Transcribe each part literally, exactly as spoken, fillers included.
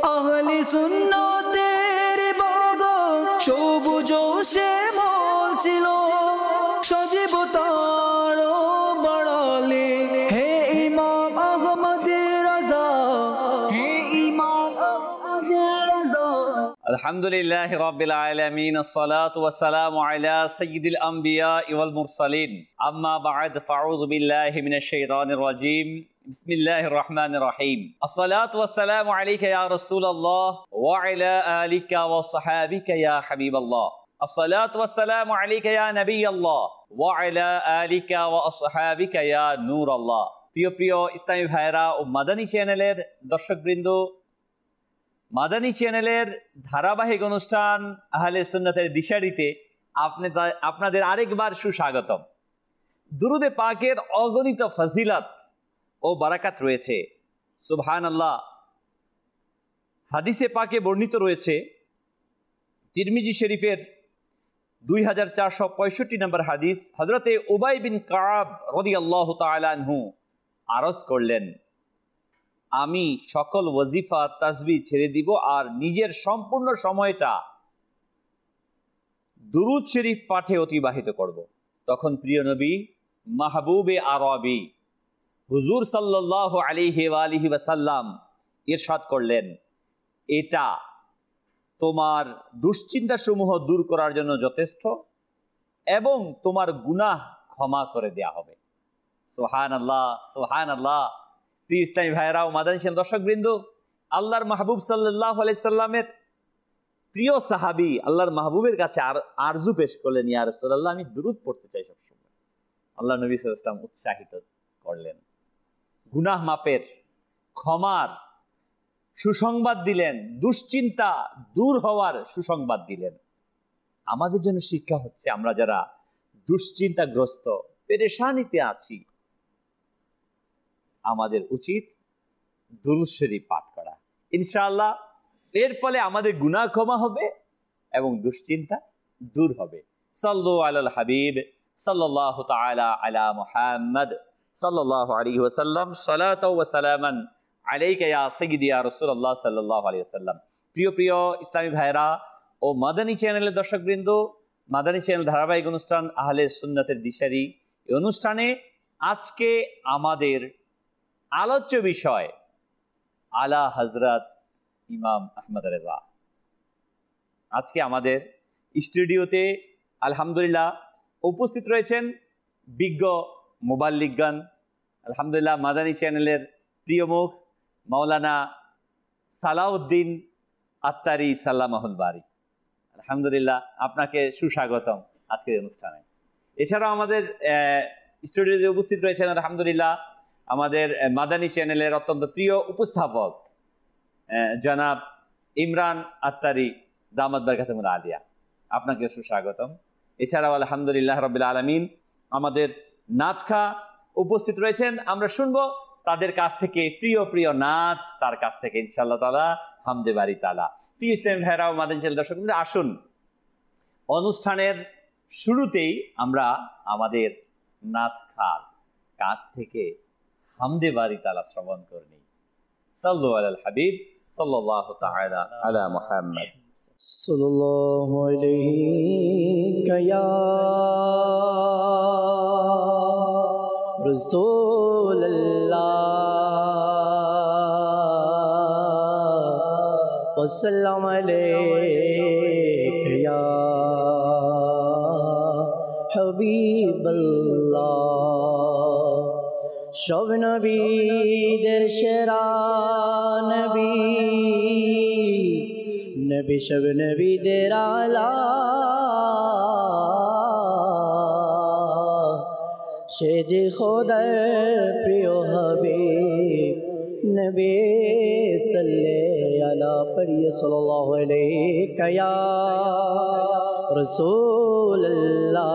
আহলি সুন্নতের বাগ সবুজ শ্যামল ছিল, সজীব তার বাড়ালে হে ইমাম আহমদ রাজা, হে ইমাম আহমদ রাজা। আলহামদুলিল্লাহি রাব্বিল আলামিন, আসসালাতু ওয়াসসালামু আলা সাইয়্যিদিল আমবিয়া ওয়াল মুরসালিন, আম্মা বা'দ, ফাউযু বিল্লাহি মিনাশ শাইতানির রাজীম, বিসমিল্লাহির রহমানির রহিম। আসসালাতু ওয়াসসালামু আলাইকা ইয়া রাসূলুল্লাহ ওয়া আলা আলিকা ওয়া সাহাবিকা ইয়া হাবিবাল্লাহ। আসসালাতু ওয়াসসালামু আলাইকা ইয়া নবিয়াল্লাহ ওয়া আলা আলিকা ওয়া আসহাবিকা ইয়া নূরাল্লাহ। প্রিয় প্রিয় ইসলামী ভাইরা ও মাদানী চ্যানেলের দর্শকবৃন্দ, মাদানী চ্যানেলের ধারাবাহিক অনুষ্ঠান আহলে সুন্নাতের দিশারিতে আপনাদের আরেকবার সুস্বাগতম। দুরুদে পাকের অগণিত ফজিলত ও বারাকাত রয়েছে। সুবহানাল্লাহ। হাদিসে পাকে বর্ণিত রয়েছে, তিরমিজি শরীফের দুই হাজার চারশো পঁয়ষট্টি নম্বর হাদিস, হজরতে উবাই বিন কাব রাদিয়াল্লাহু তাআলা আনহু আরজ করলেন, আমি সকল ওয়াজিফা তাসবিহ ছেড়ে দিব আর নিজের সম্পূর্ণ সময়টা দুরূদ শরীফ পাঠে অতিবাহিত করব। তখন প্রিয় নবী মাহবুবে আরবি হুজুর সাল্লাল্লাহু আলাইহি ওয়া আলিহি ওয়াসাল্লাম ইরশাদ করলেন, এটা তোমার দুশ্চিন্তা সমূহ দূর করার জন্য যথেষ্ট এবং তোমার গুনাহ ক্ষমা করে দেয়া হবে। সুবহানাল্লাহ, সুবহানাল্লাহ। প্রিয় ইসলামী ভাইরা ও মাদানী চ্যানেল দর্শকবৃন্দ, আল্লাহর মাহবুব সাল্লাল্লাহু আলাইহি সাল্লামের প্রিয় সাহাবী আল্লাহর মাহবুবের কাছে আর আরজু পেশ করলেন, ইয়া রাসূলুল্লাহ, আমি দুরূদ পড়তে চাই সবসময়। আল্লাহ নবী সাল্লাল্লাহু আলাইহি ওয়াসাল্লাম উৎসাহিত করলেন, গুনাহ মাপের, ক্ষমার সুসংবাদ দিলেন, দুশ্চিন্তা দূর হওয়ার সুসংবাদ দিলেন। আমাদের জন্য শিক্ষা হচ্ছে, আমরা যারা দুশ্চিন্তাগ্রস্ত, পেরেশানিতে আছি, আমাদের উচিত দুরূদ শরীফ পাঠ করা। ইনশাআল্লাহ এর ফলে আমাদের গুনাহ ক্ষমা হবে এবং দুশ্চিন্তা দূর হবে। সাল্লু আলাল হাবিব সাল্লাল্লাহু তাআলা আলা মুহাম্মদ সাল্লাল্লাহু আলাইহি ওয়াসাল্লাম, সালাতু ওয়া সালামান আলাইকা ইয়া সাইয়্যিদি ইয়া রাসূলুল্লাহ সাল্লাল্লাহু আলাইহি ওয়াসাল্লাম। প্রিয় প্রিয় ইসলামী ভাইরা ও মাদানী চ্যানেলের দর্শকবৃন্দ, মাদানী চ্যানেল ধারাবাহিক অনুষ্ঠান আহলে সুন্নাতের দিশারি, এই অনুষ্ঠানে আজকে আমাদের আলোচ্য বিষয় আলা হযরত ইমাম আহমদ রেজা। আজকে আমাদের স্টুডিওতে আলহামদুলিল্লাহ উপস্থিত রয়েছেন বিজ্ঞ মুবাল্লিগগণ, আলহামদুলিল্লাহ মাদানী চ্যানেলের প্রিয় মুখ মাওলানা সালাউদ্দিন আত্তারি সাল্লামাহুল বারি। আলহামদুলিল্লাহ, আপনাকে সুস্বাগতম আজকের অনুষ্ঠানে। এছাড়াও আমাদের স্টুডিওতে উপস্থিত রয়েছেন আলহামদুলিল্লাহ আমাদের মাদানী চ্যানেলের অত্যন্ত প্রিয় উপস্থাপক জনাব ইমরান আত্তারি দামাত বারকাতুহুল আলিয়া, আপনাকে সুস্বাগতম। এছাড়াও আলহামদুলিল্লাহ রাব্বিল আলামিন আমাদের নাতখা উপস্থিত রয়েছেন। আমরা শুনবো তাদের কাছ থেকে প্রিয় প্রিয় নাত, তার কাছ থেকে ইনশাআল্লাহ তাআলা হামদে বারি তাআলা। প্রিয় ইসলামী ভাইরা ও মাদানী চ্যানেল দর্শক, আসুন অনুষ্ঠানের শুরুতেই আমরা আমাদের নাতখার কাছ থেকে হামদে বারি তাআলা শ্রবণ করে নিই। সাল্লু আলাল হাবিব সাল্লাল্লাহু তাআলা আলা মুহাম্মদ সাল্লাল্লাহু আলাইহি ইয়া রাসূলুল্লাহ ওয়া সাল্লাম আলাইকা ইয়া হাবিবাল্লাহ। সব নবীদের সেরা নবী, নবী সব নবীদের আলা, সে যে খোদার প্রিয় হাবিব, নবী সাল্লাল্লাহু আলা পড়িয়ে সাল্লাল্লাহু আলাইহি ইয়া রাসূলুল্লাহ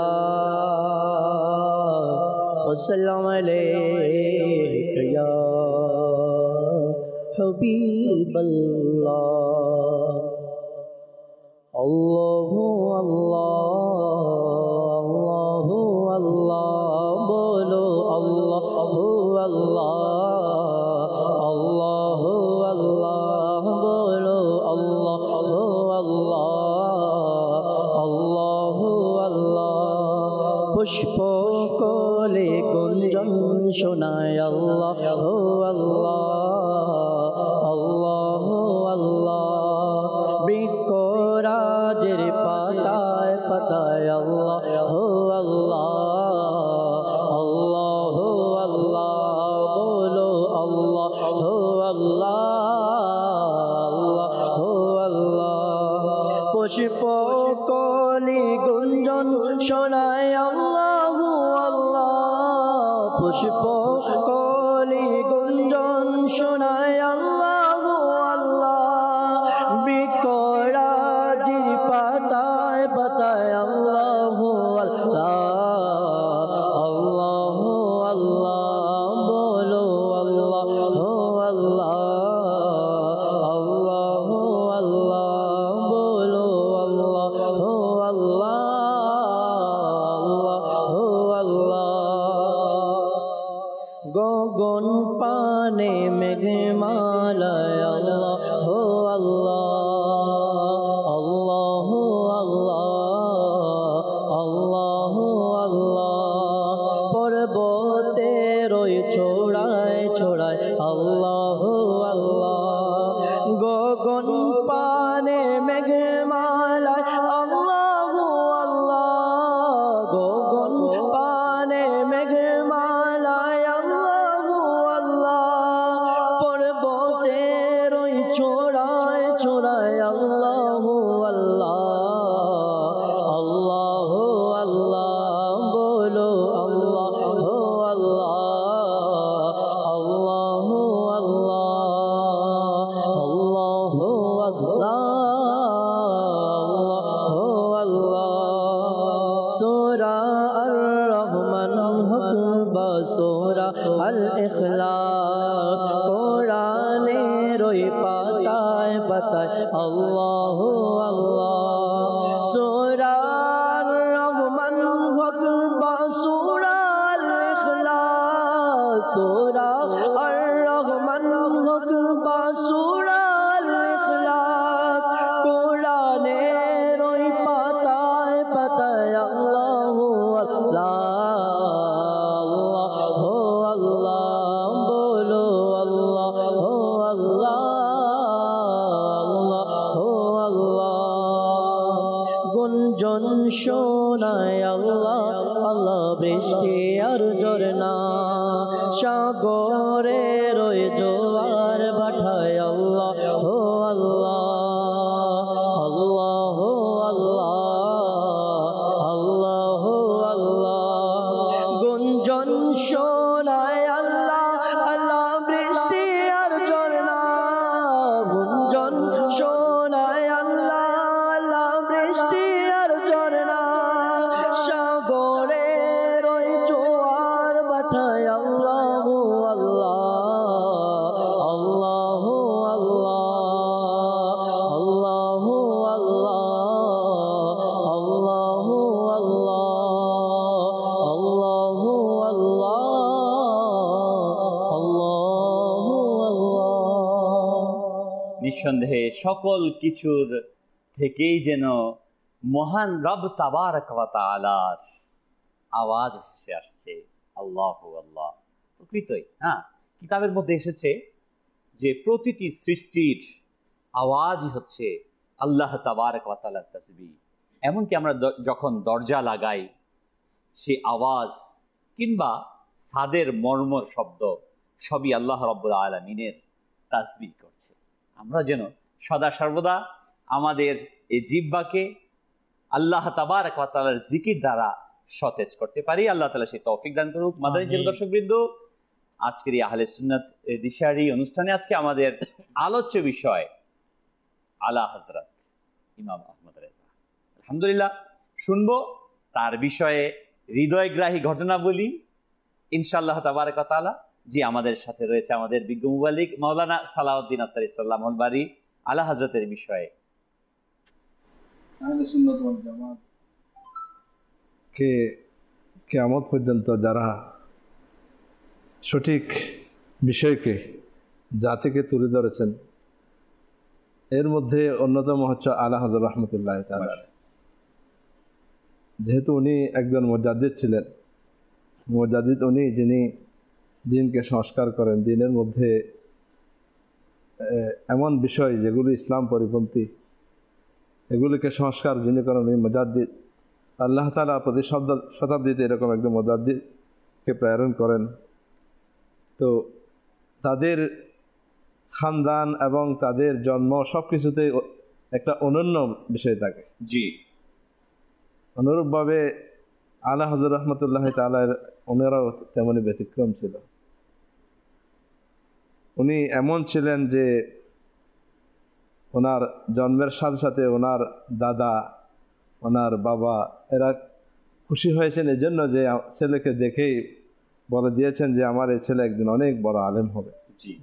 وسلم عليك يا حبيب الله. الله الله الله الله بولو الله الله الله الله بولو পুষ্প কলে গুঞ্জন শোনায় আল্লাহ হো আল্লাহ আল্লাহ আল্লাহ বৃক্ষরাজের পাতায় পাতায় আল্লাহ হো আল্লাহ আল্লাহ হো আল্লাহ বলো আল্লাহ হো আল্লাহ আল্লাহ হো আল্লাহ পুষ্প কলি গুঞ্জন শোনায় আল্লাহ আল্লাহ পুষ্প কলি গুঞ্জন শোনায় আল্লাহ আল্লাহ বৃক্ষরাজির পাতায় পাতায় আল্লাহ আল্লাহ আল্লাহ আল্লাহ বলো আল্লাহ হো আল্লাহ আল্লাহ আল্লাহ বলো আল্লাহ হো আল্লাহ আল্লাহ হো আল্লাহ গগন পানে মেঘমালায় আল্লাহ হো আল্লাহ আল্লাহ আল্লাহ আল্লাহ আল্লাহ পর্বতের ওই ছোড়ায় ছোড়ায় আল্লাহ আল্লাহ গগন পানে মেঘমালায় আল্লাহ আল্লাহ গগন পানে মেঘমালায় আল্লাহ আল্লাহ পর্বতের ওই ছোড়ায় ছোড়ায় আল্লাহ আল্লাহ আল্লাহ আল্লাহ বলো আল্লাহ হো আল্লাহ আল্লাহ আল্লাহ আল্লাহ আল্লাহ আল্লাহ সূরা আর রহমান হক বা সূরা আল ইখলাস কোরআনের ওই পাতায় পাতায় আল্লাহ আল্লাহ সূরা আর রহমান হক বা সূরা আল ইখলাস সূরা আর রহমান হক বা সূরা আল ইখলাস কোরআনের ওই পাতায় পাতায় আল্লাহ আল্লাহ আল্লাহ হো আল্লাহ বলো আল্লাহ হো আল্লাহ আল্লাহ হো আল্লাহ গুঞ্জন শোনায় আল্লাহ আল্লাহ বৃষ্টি আর ঝরনা সাগরের ওই জোয়ার পাঠায় আল্লাহ হো আল্লাহ আল্লাহ হো আল্লাহ আল্লাহ হো আল্লাহ গুঞ্জন শোনায় আল্লাহ আল্লাহ বৃষ্টি আর ঝরনা গুঞ্জন শোনায় আল্লাহ আল্লাহ বৃষ্টি আর ঝরনা সাগরের ওই জোয়ার পাঠায় আল্লাহ আল্লাহ আল্লাহ আল্লাহ আল্লাহ আল্লাহ আল্লাহ আল্লাহ আল্লাহ আল্লাহ আল্লাহ নিঃসন্দেহে সকল কিছুর থেকেই যেন মহান রব তাবারক ওয়া তাআলার আওয়াজ ভেসে আসছে আল্লাহু আল্লাহ। প্রকৃতই হ্যাঁ, কিতাবের মধ্যে এসেছে যে প্রতিটি সৃষ্টির আওয়াজই হচ্ছে আল্লাহ তাবারক ওয়া তাআলার তাসবিহ। এমনকি আমরা যখন দরজা লাগাই সেই আওয়াজ কিংবা ছাদের মর্মর শব্দ সবই আল্লাহ রাব্বুল আলামিনের তাসবিহ করছে। আমরা যেন সদা সর্বদা আমাদের এই জিহ্বাকে আল্লাহ তাবারক ওয়া তাআলার জিকির দ্বারা সতেজ করতে পারি। আল্লাহ তাআলা সেই তৌফিক দান করুক। মাদানী দর্শকবৃন্দ, আজকের এই আহলে সুন্নাত দিশারি অনুষ্ঠানে আজকে আমাদের আলোচ্য বিষয় আলা হযরত ইমাম আহমদ রেজা। আলহামদুলিল্লাহ, শুনবো তার বিষয়ে হৃদয়গ্রাহী ঘটনাবলী ইনশাআল্লাহ তাবারক ওয়া তাআলা। জি, আমাদের সাথে রয়েছে আমাদের বিজ্ঞ মুবাল্লিগ মাওলানা সালাউদ্দিন আত্তারি সাল্লামুল বারি আলা হযরতের বিষয়ে। আহলে সুন্নাত ওয়াল জামাত কে কিয়ামত পর্যন্ত যারা সঠিক বিষয়কে জাতিকে তুলে ধরেছেন, এর মধ্যে অন্যতম হচ্ছে আলা হযরত রাহমাতুল্লাহ তাআলা। যেহেতু উনি একজন মুজাদ্দিদ ছিলেন, মুজাদ্দিদ উনি যিনি দিনকে সংস্কার করেন, দিনের মধ্যে এমন বিষয় যেগুলি ইসলাম পরিপন্থী এগুলিকে সংস্কার যিনি করেন উনি মুজাদ্দিদ। আল্লাহ তাআলা প্রতি শতাব্দীতে এরকম একজন মুজাদ্দিদকে প্রেরণ করেন। তো তাদের খানদান এবং তাদের জন্ম সব কিছুতে একটা অনন্য বিষয় থাকে। জি, অনুরূপভাবে আলা হযরত রহমতুল্লাহ তাআলার ওনারাও তেমনি ব্যতিক্রম ছিল। উনি এমন ছিলেন যে ওনার জন্মের সাথে সাথে ওনার দাদা, ওনার বাবা এরা খুশি হয়েছেন এই জন্য যে ছেলেকে দেখেই বলে দিয়েছেন যে আমার এই ছেলে একদিন অনেক বড় আলেম হবে। জি,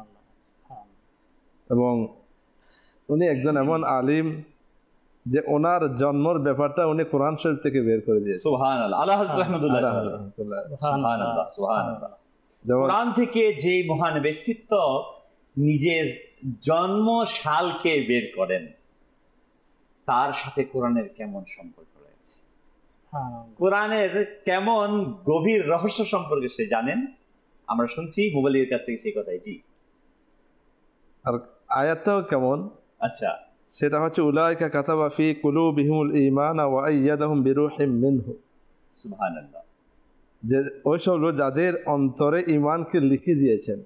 এবং উনি একজন এমন আলিম যে ওনার জন্মের ব্যাপারটা উনি কোরআন শরীফ থেকে বের করে দিয়েছেন। সুবহানাল্লাহ, আলা হযরত রাহমাতুল্লাহ, সুবহানাল্লাহ, সুবহানাল্লাহ। কোরআন থেকে যে মহান ব্যক্তিত্ব নিজের জন্ম সালকে বের করেন, তার সাথে কোরআনের কেমন সম্পর্ক রয়েছে, কোরআনের কেমন গভীর রহস্য সম্পর্কে সে জানেন, আমরা শুনছি মুবাল্লিগের কাছ থেকে সেই কথাই। জি, আর আয়াতটাও কেমন, আচ্ছা, সেটা হচ্ছে উলাইকা কাতাবা ফি কুলুবিহিমুল ঈমান ওয়া আইয়াদাহুম বিরূহিম মিনহু। সুবহানাল্লাহ, যে ওই সব লোক যাদের অন্তরে ঈমানকে লিখে দিয়েছেন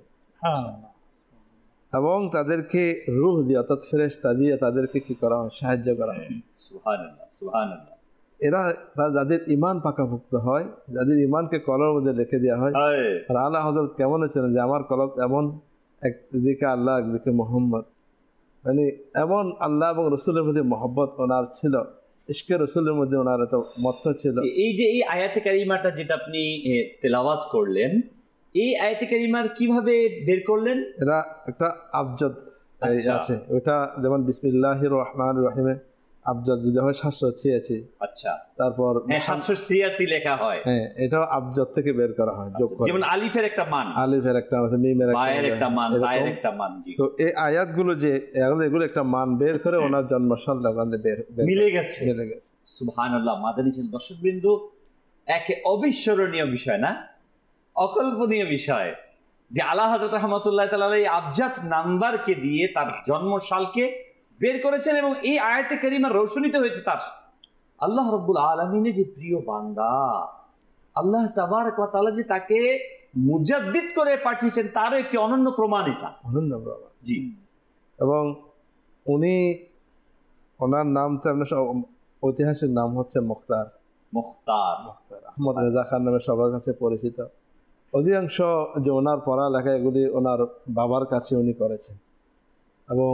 এবং তাদেরকে রূহ দিয়ে অর্থাৎ ফেরেশতা দিয়ে তাদেরকে কি করা হয়, সাহায্য করা হয়। সুবহানাল্লাহ, সুবহানাল্লাহ। এরা যাদের ঈমান পাকাপোক্ত হয়, যাদের ঈমানকে কলবের মধ্যে লিখে দেওয়া হয়। আর আলা হযরত কেমন ছিলেন যে আমার কলব এমন, একদিকে আল্লাহ একদিকে মুহাম্মদ, মানে এমন আল্লাহ এবং রসুলের মধ্যে মহব্বত ওনার ছিল, ইশকে রসুলের মধ্যে ওনার এত মত্ত ছিল। এই যে এই আয়াতে কারিমাটা যেটা আপনি তেলাওয়াত করলেন, এই আয়াতে কারিমার কিভাবে বের করলেন? এরা একটা আবজদ আছে, ওটা যেমন বিসমিল্লাহির রহমানির রহিমে আবজদ যদি হয় সাতশো ছিয়াশি। আচ্ছা, তারপর হ্যাঁ সাতশো ছিয়াশি লেখা হয়, হ্যাঁ এটাও আবজদ থেকে বের করা হয়, যোগ করে। যেমন আলিফের একটা মান, আলিফের একটা আছে, মিমের একটা মান, তায়ের একটা মান। তো এই আয়াতগুলো যে এগুলো এগুলো একটা মান বের করে ওনার জন্মসাল বের মিলে গেছে, মিলে গেছে। সুবহানাল্লাহ। মাদানী দর্শকবৃন্দ, এক অবিস্মরণীয় বিষয় না, অকল্পনীয় বিষয় যে আলা হযরত রাহমাতুল্লাহ তাআলা এই আবজাদ নাম্বারকে দিয়ে তার জন্মসালকে বের করেছেন এবং এই আয়াতে কারিমার রৌশনীতে হয়েছে তার আল্লাহ রাব্বুল আলামিনের যে প্রিয় বান্দা, আল্লাহ তাবারক ওয়া তাআলা যে তাকে মুজাদ্দিদ করে পাঠিয়েছেন, তারও একটি অনন্য প্রমাণ এটা, অনন্য প্রমাণ। জি, এবং উনি ওনার নাম তো আপনার ঐতিহাসিক নাম হচ্ছে মুখতার, মুখতার মুখতার আহমদ রেজা খান নামে সবার কাছে পরিচিত। অধিকাংশ যে ওনার পড়ালেখা এগুলি ওনার বাবার কাছে উনি করেছেন এবং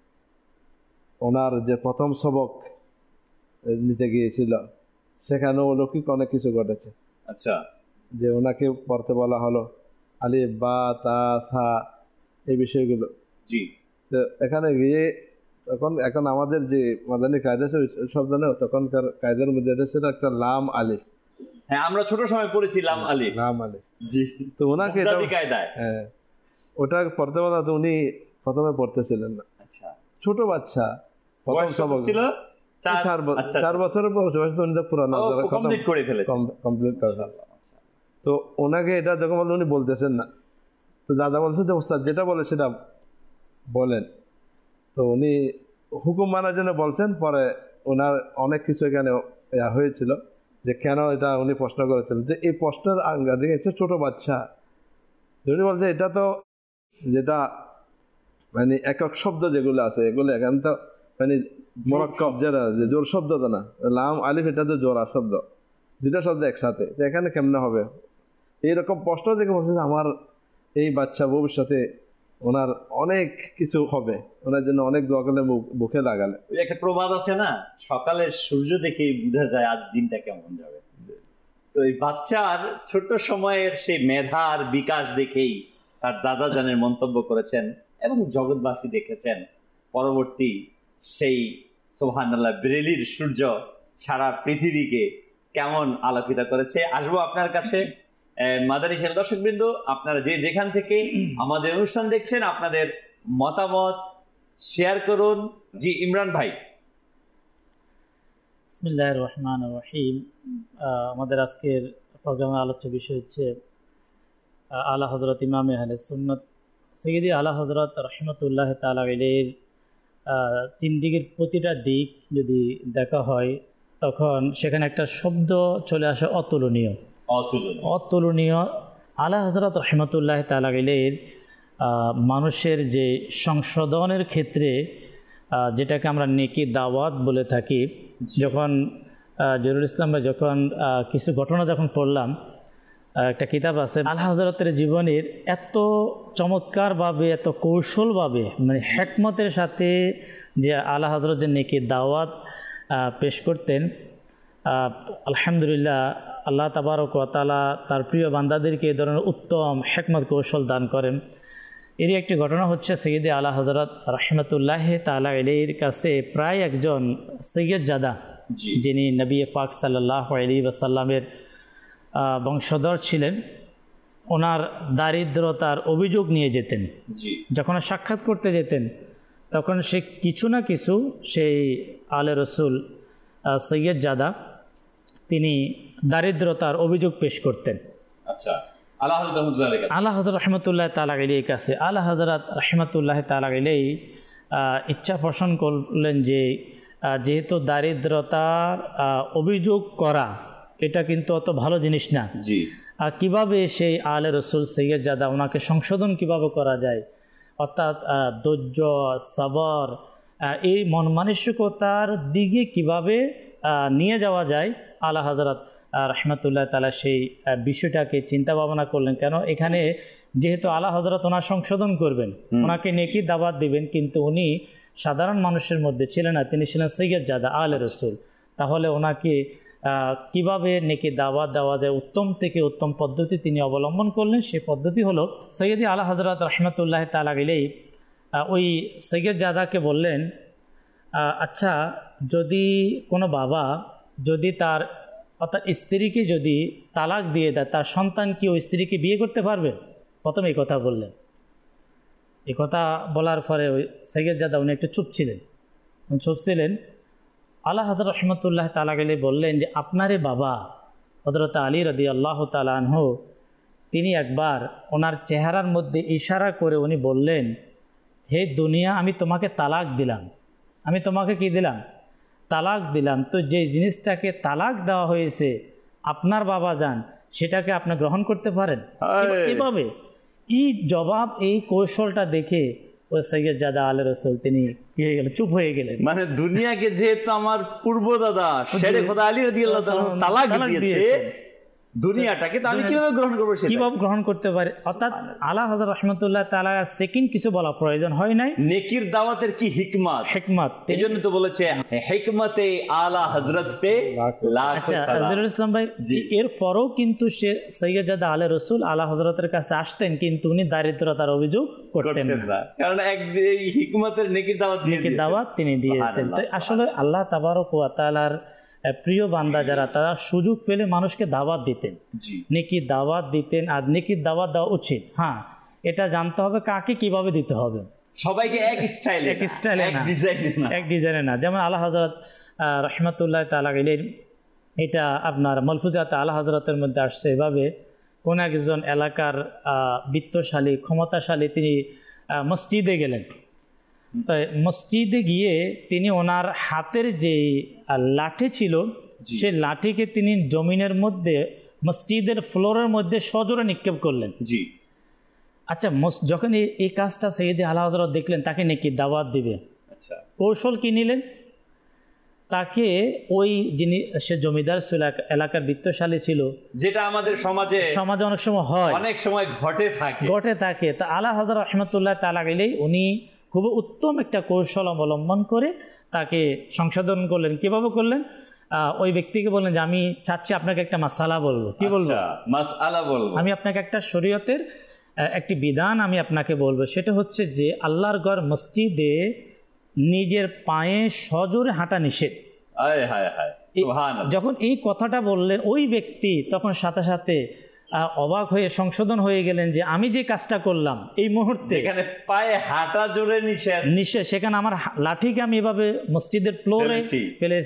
ওনার যে প্রথম সবক নিতে গিয়েছিল সেখানে অলৌকিক অনেক কিছু ঘটেছে। আচ্ছা, যে ওনাকে পড়তে বলা হলো আলিফ বা তা থা এই বিষয়গুলো। জি, তো এখানে গিয়ে তখন এখন আমাদের যে মাদানী কায়দা সব জানে, তখনকার কায়দার মধ্যে এটা ছিল একটা লাম আলিফ। হ্যাঁ, আমরা ছোট সময় পড়েছিলাম আলিফ, লাম আলিফ। জি, তো ওনাকে হ্যাঁ ওটা পড়তে বলা, তো উনি প্রথমে পড়তেছিলেন না। আচ্ছা, ছোট বাচ্চা, প্রথম সবক ছিল চার চার বছরের বয়স, উনি তো পুরানো কমপ্লিট করে ফেলেছেন, কমপ্লিট করে ফেলেছেন। তো ওনাকে এটা যখন বললেন উনি বলতেছেন না, তো দাদা বলছে যে ওস্তাদ যেটা বলে সেটা বলেন। তো উনি হুকুম মানার জন্য বলছেন। পরে ওনার অনেক কিছু এখানে হয়েছিল যে কেন এটা উনি প্রশ্ন করেছিলেন, যে এই প্রশ্নের আঙ্গা দেখেছে ছোট বাচ্চা, উনি বলছে এটা তো যেটা মানে একক শব্দ যেগুলো আছে এগুলো এখানে তো মানে মোরাক্কাব, যেটা জোর শব্দ তো না, লাম আলিফ এটা তো জোড়া শব্দ, দুটা শব্দ একসাথে, এখানে কেমনে হবে? এইরকম প্রশ্ন দেখে বলছে আমার এই বাচ্চা ভবিষ্যতে ওনার অনেক কিছু হবে, ওনার জন্য অনেক দোয়া করলে বুকে লাগালে। ওই একটা প্রবাদ আছে না, সকালের সূর্য দেখেই বোঝা যায় আজ দিনটা কেমন যাবে। তো এই বাচ্চার ছোট সময়ের সেই মেধার বিকাশ দেখেই তার দাদা জানের মন্তব্য করেছেন এবং জগৎবাসী দেখেছেন পরবর্তী সেই সুবহানাল্লাহ ব্রেলির সূর্য সারা পৃথিবীকে কেমন আলোকিত করেছে। আসবো আপনার কাছে মাদানী চ্যানেল দর্শকবৃন্দ, আপনারা যে যেখান থেকে আমাদের অনুষ্ঠান দেখছেন আপনাদের মতামত শেয়ার করুন। জি ইমরান ভাই। বিসমিল্লাহির রহমানির রহিম। আমাদের আজকের প্রোগ্রামের আলোচ্য বিষয় হচ্ছে আলা হযরত ইমামে আহলে সুন্নাত সৈয়দি আলা হযরত রাহমাতুল্লাহ তাআলা আলাইহির তিন দিকের প্রতিটা দিক যদি দেখা হয় তখন সেখানে একটা শব্দ চলে আসে অতুলনীয়। অতুলনীয় অতুলনীয় আলা হযরত রাহমাতুল্লাহ তাআলা আলাইহির মানুষের যে সংশোধনের ক্ষেত্রে যেটাকে আমরা নেকি দাওয়াত বলে থাকি, যখন জহিরুল ইসলাম ভাই যখন কিছু ঘটনা যখন পড়লাম, একটা কিতাব আছে আলা হযরতের জীবনের এত চমৎকারভাবে এত কৌশলভাবে মানে হিকমতের সাথে যে আলা হযরত যে নেকি দাওয়াত পেশ করতেন, আলহামদুলিল্লাহ আল্লাহ তাবারক ওয়া তাআলা তার প্রিয় বান্দাদেরকে এই ধরনের উত্তম হিকমত কৌশল দান করেন। এরই একটি ঘটনা হচ্ছে সৈয়দে আলা হযরত রাহমাতুল্লাহ তাআলা আলাইহির কাছে প্রায় একজন সৈয়দ জাদা, যিনি নবী পাক সাল্লাল্লাহু আলাইহি ওয়াসাল্লামের বংশধর ছিলেন, ওনার দারিদ্রতার অভিযোগ নিয়ে যেতেন। যখন সাক্ষাৎ করতে যেতেন তখন সে কিছু না কিছু সেই আলে রসুল সৈয়দ জাদা তিনি দারিদ্রতার অভিযোগ পেশ করতেন। আচ্ছা, আলা হযরত রাহমাতুল্লাহ তাআলা আলাইহির কাছে আলা হযরত রাহমাতুল্লাহ তাআলা আলাইহি ইচ্ছা পোষণ করলেন যে যেহেতু দারিদ্রতার অভিযোগ করা এটা কিন্তু অত ভালো জিনিস না, জি কিভাবে সেই আলে রসুল সৈয়দ জাদা ওনাকে সংশোধন কিভাবে করা যায়, অর্থাৎ ধৈর্য সবর এই মন মানসিকতার দিকে কিভাবে নিয়ে যাওয়া যায়, আলা হযরত রাহমাতুল্লাহ তাআলা সেই বিষয়টাকে চিন্তা ভাবনা করলেন। কেন এখানে যেহেতু আলা হযরত ওনার সংশোধন করবেন, ওনাকে নেকি দাওয়াত দিবেন, কিন্তু উনি সাধারণ মানুষের মধ্যে ছিলেন না, তিনি ছিলেন সৈয়দ জাদা আলে রসুল। তাহলে ওনাকে কিভাবে নেকি দাওয়াত দেওয়া যায় উত্তম থেকে উত্তম পদ্ধতি তিনি অবলম্বন করলেন। সেই পদ্ধতি হলো সৈয়দি আলা হযরত রাহমাতুল্লাহ তাআলা আলাইহি ওই সৈয়দ জাদাকে বললেন, আচ্ছা যদি কোনো বাবা যদি তার অর্থাৎ স্ত্রীকে যদি তালাক দিয়ে দেয়, তার সন্তান কি ওই স্ত্রীকে বিয়ে করতে পারবে? প্রথমে এই কথা বললেন। এই কথা বলার পরে ওই সৈয়দ জাদা উনি একটু চুপ ছিলেন। চুপ ছিলেন আলা হযরত রাহমাতুল্লাহ তাআলা আলাইহি বললেন যে আপনারে বাবা হযরত আলী রাদিয়াল্লাহু তাআলা আনহু তিনি একবার ওনার চেহারার মধ্যে ইশারা করে উনি বললেন, হে দুনিয়া আমি তোমাকে তালাক দিলাম, আমি তোমাকে কি দিলাম? তালাক দিলাম। তো যে জিনিসটাকে তালাক দেওয়া হয়েছে আপনার বাবা যান সেটাকে আপনি গ্রহণ করতে পারেন? এভাবে এই জবাব এই কৌশলটা দেখে ওই সৈয়দ জাদা আলে রসুল তিনি কি হয়ে গেলেন? চুপ হয়ে গেলেন। মানে দুনিয়াকে যেহেতু আমার পূর্ব দাদা শেরে খোদা আলী রাদিয়াল্লাহু তাআলা তালাক দিয়েছে, দুনিয়াটাকে তো আমি কিভাবে গ্রহণ করবো, কিভাবে গ্রহণ করতে পারি? অর্থাৎ আলা হযরত রাহমাতুল্লাহ তাআলা সেকেন্ড কিছু বলা প্রয়োজন হয় নাই। নেকির দাওয়াতের কি হিকমত, হিকমত এই জন্য তো বলেছে হিকমতে আলা হযরত পে লাখ সালাম। জহিরুল ইসলাম ভাই এর পরেও কিন্তু সে সৈয়দ জাদা আলে রসুল আলা হযরতের কাছে আসতেন, কিন্তু উনি দারিদ্রতার অভিযোগ করতেন না, কারণ এক হিকমতের নেকির দাওয়াত নেকির দাওয়াত তিনি দিয়েছেন। তাই আসলে আল্লাহ তাবারক ওয়া তাআলার প্রিয় বান্দা যারা তারা সুযোগ পেলে মানুষকে দাওয়াত দিতেন, নেকি দাওয়াত দিতেন। আর নেকির দাওয়াত দেওয়া উচিত, হ্যাঁ এটা জানতে হবে কাকে কিভাবে দিতে হবে, সবাইকে এক স্টাইলে এক স্টাইলে এক ডিজাইনে না, এক ডিজাইনে না। যেমন আলা হযরত রাহমাতুল্লাহ তাআলা আলাইহি এটা আপনার মালফুজাত আলা হযরতের মধ্যে আসছে এভাবে, কোন একজন এলাকার বিত্তশালী ক্ষমতাশালী তিনি মসজিদে গেলেন। তাই মসজিদে গিয়ে তিনি ওনার হাতের যে লাঠি ছিল সেই লাঠিকে তিনি জমিনের মধ্যে মসজিদের ফ্লোরের মধ্যে সজোরে নিক্ষেপ করলেন। জি আচ্ছা, যখন এই কাজটা সৈয়দ আলা হযরত দেখলেন তাকে নাকি দাওয়াত দিবে, আচ্ছা কৌশল কি নিলেন? তাকে ওই যিনি সে জমিদার ছিল, এলাকার বিত্তশালী ছিল, যেটা আমাদের সমাজে সমাজে অনেক সময় হয়, অনেক সময় ঘটে থাকে ঘটে থাকে তা আলা হযরত রাহমাতুল্লাহ তাআলা আলাইহি উনি খুব উত্তম একটা কৌশল অবলম্বন করে তাকে সংশোধন করলেন। কিভাবে করলেন? ওই ব্যক্তিকে বললেন যে আমি চাচ্ছি আপনাকে একটা মাসালা বলবো। কি বলবো? মাসআলা বলবো। আমি আপনাকে একটা শরীয়তের একটি বিধান আমি আপনাকে বলবো, সেটা হচ্ছে যে আল্লাহর ঘর মসজিদে নিজের পায়ে সজোরে হাঁটা নিষেধ। যখন এই কথাটা বললেন ওই ব্যক্তি তখন সাথে সাথে অবাক হয়ে সংশোধন হয়ে গেলেন যে আমি যে কাজটা করলাম এই মুহূর্তে যেখানে পায়ে হাঁটা জোরে নিষেধ নিষেধ, সেখানে আমার লাঠিকে আমি এভাবে মসজিদের ফ্লোরে ফেলেছি,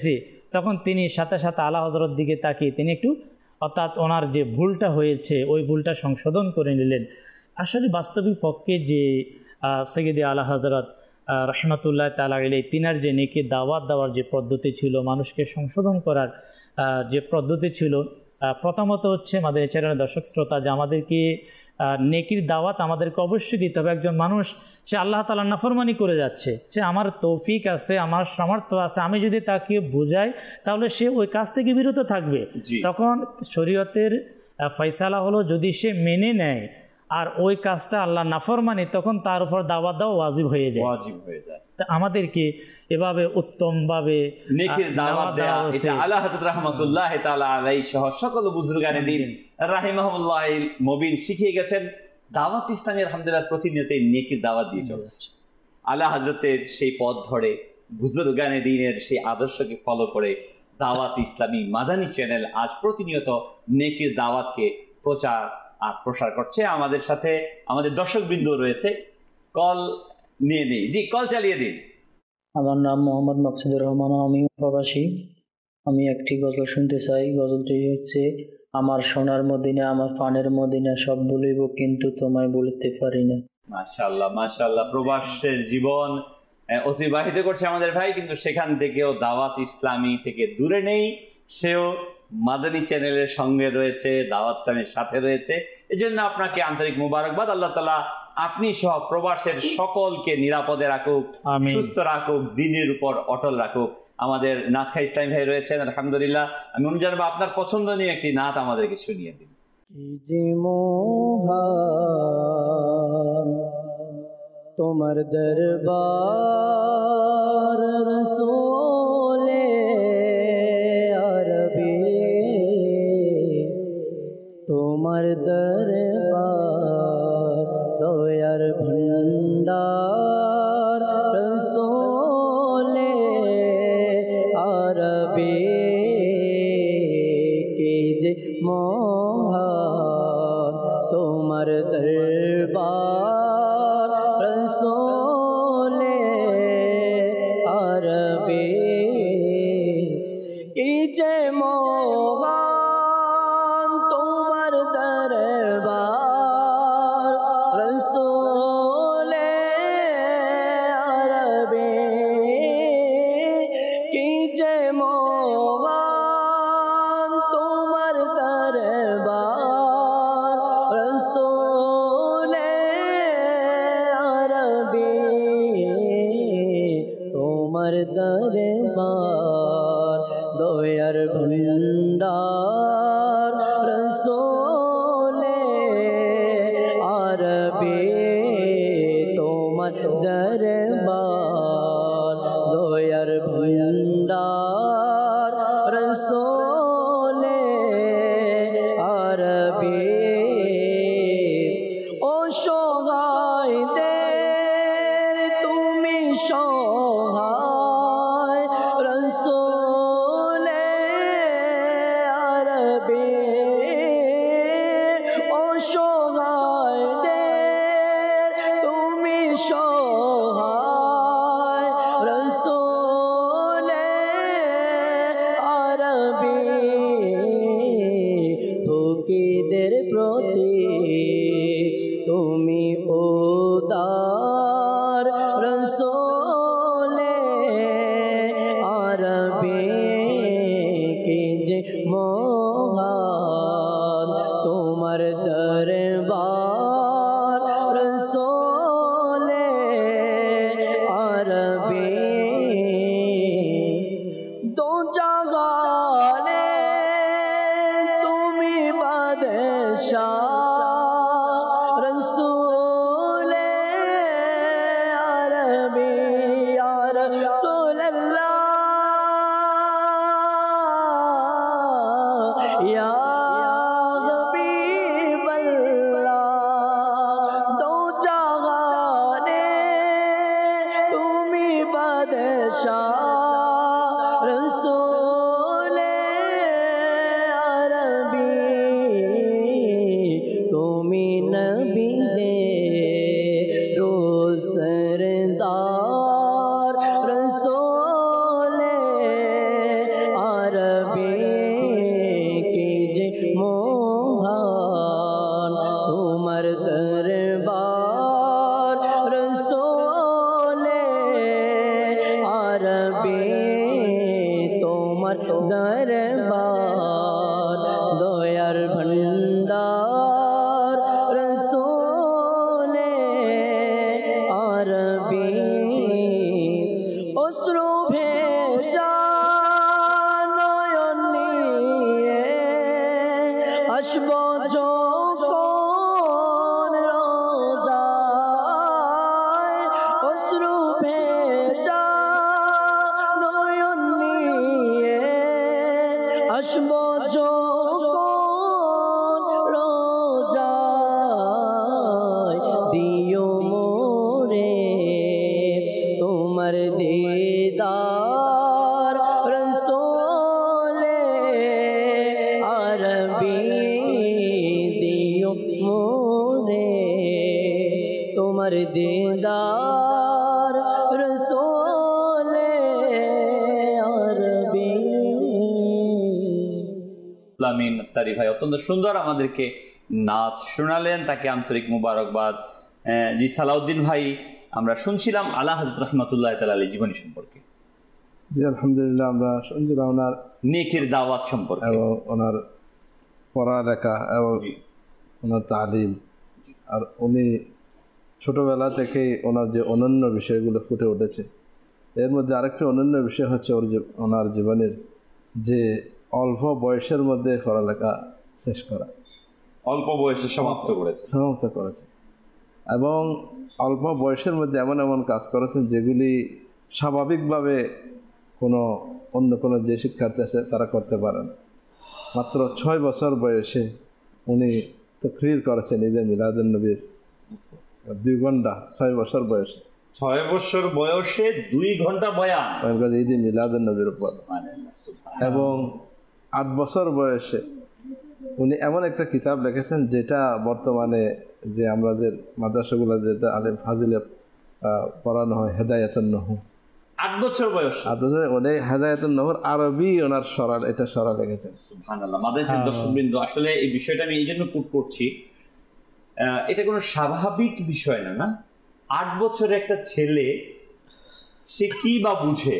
তখন তিনি সাথে সাথে আলা হজরত দিকে তাকিয়ে তিনি একটু অর্থাৎ ওনার যে ভুলটা হয়েছে ওই ভুলটা সংশোধন করে নিলেন। আসলে বাস্তবিক পক্ষে যে সৈয়দে আলা হজরত রহমতুল্লাহ তাআলা আলাইহি তিনার যে নেকি দাওয়াত দেওয়ার যে পদ্ধতি ছিল, মানুষকে সংশোধন করার যে পদ্ধতি ছিল, প্রথমত হচ্ছে আমাদের চ্যানেলের দর্শক শ্রোতা যে আমাদেরকে নেকির দাওয়াত আমাদেরকে অবশ্যই দিতে হবে। একজন মানুষ সে আল্লাহ তাআলার নাফরমানি করে যাচ্ছে, সে আমার তৌফিক আছে, আমার সামর্থ্য আছে, আমি যদি তাকে বোঝাই তাহলে সে ওই কাজ থেকে বিরত থাকবে। তখন শরীয়তের ফয়সালা হলো যদি সে মেনে নেয় আর ওই কাজটা আল্লাহ নাফরমানি, তখন তার উপর দাওয়াত দেওয়া ওয়াজিব হয়ে যায় ওয়াজিব হয়ে যায় তা আমাদেরকে এভাবে উত্তমভাবে নেকির দাওয়াত দেয়া, এটা আলা হযরত রাহমাতুল্লাহ তাআলা আলাইহি সহ সকল বুজুর্গানে দ্বীন রাহিমাহুল্লাহ মুবিন শিখিয়ে গেছেন। দাওয়াত ইসলামী আলহামদুলিল্লাহ প্রতিনিয়ত নেকির দাওয়াত দিয়ে চলছে। আলা হযরতের সেই পথ ধরে বুজুর্গানে দ্বীনের সেই আদর্শকে ফলো করে দাওয়াত ইসলামী মাদানী চ্যানেল আজ প্রতিনিয়ত নেকির দাওয়াতকে প্রচার আর প্রসার করছে। আমাদের সাথে আমাদের দর্শকবৃন্দ রয়েছে, কল নিয়ে নেই। জি, কল চালিয়ে দিন। আমার নাম মোহাম্মদ মাকসুদুর রহমান, আমি প্রবাসী। আমি একটি গজল শুনতে চাই। গজলটি হচ্ছে, আমার সোনার মদিনা, আমার পানের মদিনা, সব বলিব কিন্তু তোমায় বলতে পারি না। মাশাআল্লাহ মাশাআল্লাহ, প্রবাসের জীবন অতিবাহিত করছে আমাদের ভাই, কিন্তু সেখান থেকেও দাওয়াত ইসলামী থেকে দূরে নেই, সেও মাদানী চ্যানেলের সঙ্গে রয়েছে, দাওয়াত ইসলামের সাথে রয়েছে। এজন্য আপনাকে আন্তরিক মুবারকবাদ। আল্লাহ তাআলা আপনি সহ প্রবাসের সকলকে নিরাপদে রাখুক, সুস্থ রাখুক, দ্বীনের উপর অটল রাখুক। আমাদের নাথখা ইসলামী ভাই রয়েছেন, আলহামদুলিল্লাহ। আমি অনুযায়ী জানাবো আপনার পছন্দনীয় একটি নাত আমাদেরকে শুনিয়ে দিন। কি যে মোহান তোমার দরবার রসূলে আরবি, তোমার দরবার দয়ার ভণ্ডার রসূলে আরবি, কে যে মহান তোমার দরবার রসূলে আরবি, কে যে মহান তোমার দরবার রসূলে আরবি, কে যে মহান তোমার দরবার রসূলে আরবি, তোমার দরবার দয়ার ভণ্ডার রসূলে আরবি, তোমার দরবার দয়ার ভণ্ডার রসূলে আরবি, ও সহায়দের তুমি সহায় রসূলে আরবি, ও সহায়দের তুমি সহায় রসূলে আরবি, ফকিরদের প্রতি তুমি উদার রসূলে আরবি, কে যে মহান তোমার দরবার রসূলে আরবি, দো জাহানে তুমি বাদশাহ রসূলে আরবি, ইয়া রাসূলুল্লাহ ইয়া হাবিবাল্লাহ, দো জাহানে তুমি বাদশাহ রসূলে আরবি, তুমি নবীদের রোসরদার রসূলে দরবার দয়ার ভণ্ডার রসোলে আরবি অশ্রু ভেজা নয়ন নিয়ে আসব যখন রোজায় অশ্রু ভেজা নয়ন নিয়ে আসব যখন রোজায় দিও মোরে তোমার দিদার রসোলে আরবি দিও মোরে তোমার দিদার রসোলে আরবি। আমিন তারি ভাই অত্যন্ত সুন্দর আমাদেরকে নাচ শোনালেন, তাকে আন্তরিক মুবারকবাদ। আহ, জি সালাউদ্দিন ভাই, আমরা শুনছিলাম আলা হযরত রাহমাতুল্লাহ তাআলা আলাইহি জীবনী সম্পর্কে, জি আলহামদুলিল্লাহ আমরা শুনছিলাম ওনার নেকির দাওয়াত সম্পর্কে এবং ওনার পড়ালেখা এবং জি ওনার তালিম। আর উনি ছোটবেলা থেকেই ওনার যে অনন্য বিষয়গুলো ফুটে উঠেছে, এর মধ্যে আরেকটি অনন্য বিষয় হচ্ছে ওর যে ওনার জীবনের যে অল্প বয়সের মধ্যে পড়ালেখা শেষ করা, অল্প বয়সে সমাপ্ত করেছে সমাপ্ত করেছে এবং অল্প বয়সের মধ্যে এমন এমন কাজ করেছেন যেগুলি স্বাভাবিকভাবে কোনো অন্য কোনো যে শিক্ষার্থী আছে তারা করতে পারে না। মাত্র ছয় বছর বয়সে উনি তাকরীর করেছেন ঈদে মিলাদুন নবীর দুই ঘন্টা, ছয় বছর বয়সে ছয় বছর বয়সে দুই ঘন্টা বয়ান, ওনার কাছে ঈদে মিলাদুন নবীর উপর। এবং আট বছর বয়সে উনি এমন একটা কিতাব লিখেছেন যেটা বর্তমানে যে আমাদের মাদ্রাসাগুলো যেটা আলেম ফাজিলে পড়ানো হয়, হেদায়াতুন নহু। আট বছর বয়স আট বছর উনি হেদায়াতুন নহুর আরবি ওনার সরাল এটা সরাল লিখেছেন। সুবহানাল্লাহ। মাদ্রাসার দর্শকবৃন্দ, আসলে এই বিষয়টা আমি এই জন্য কোট করছি, আহ, এটা কোনো স্বাভাবিক বিষয় না। না, আট বছরের একটা ছেলে সে কি বা বুঝে,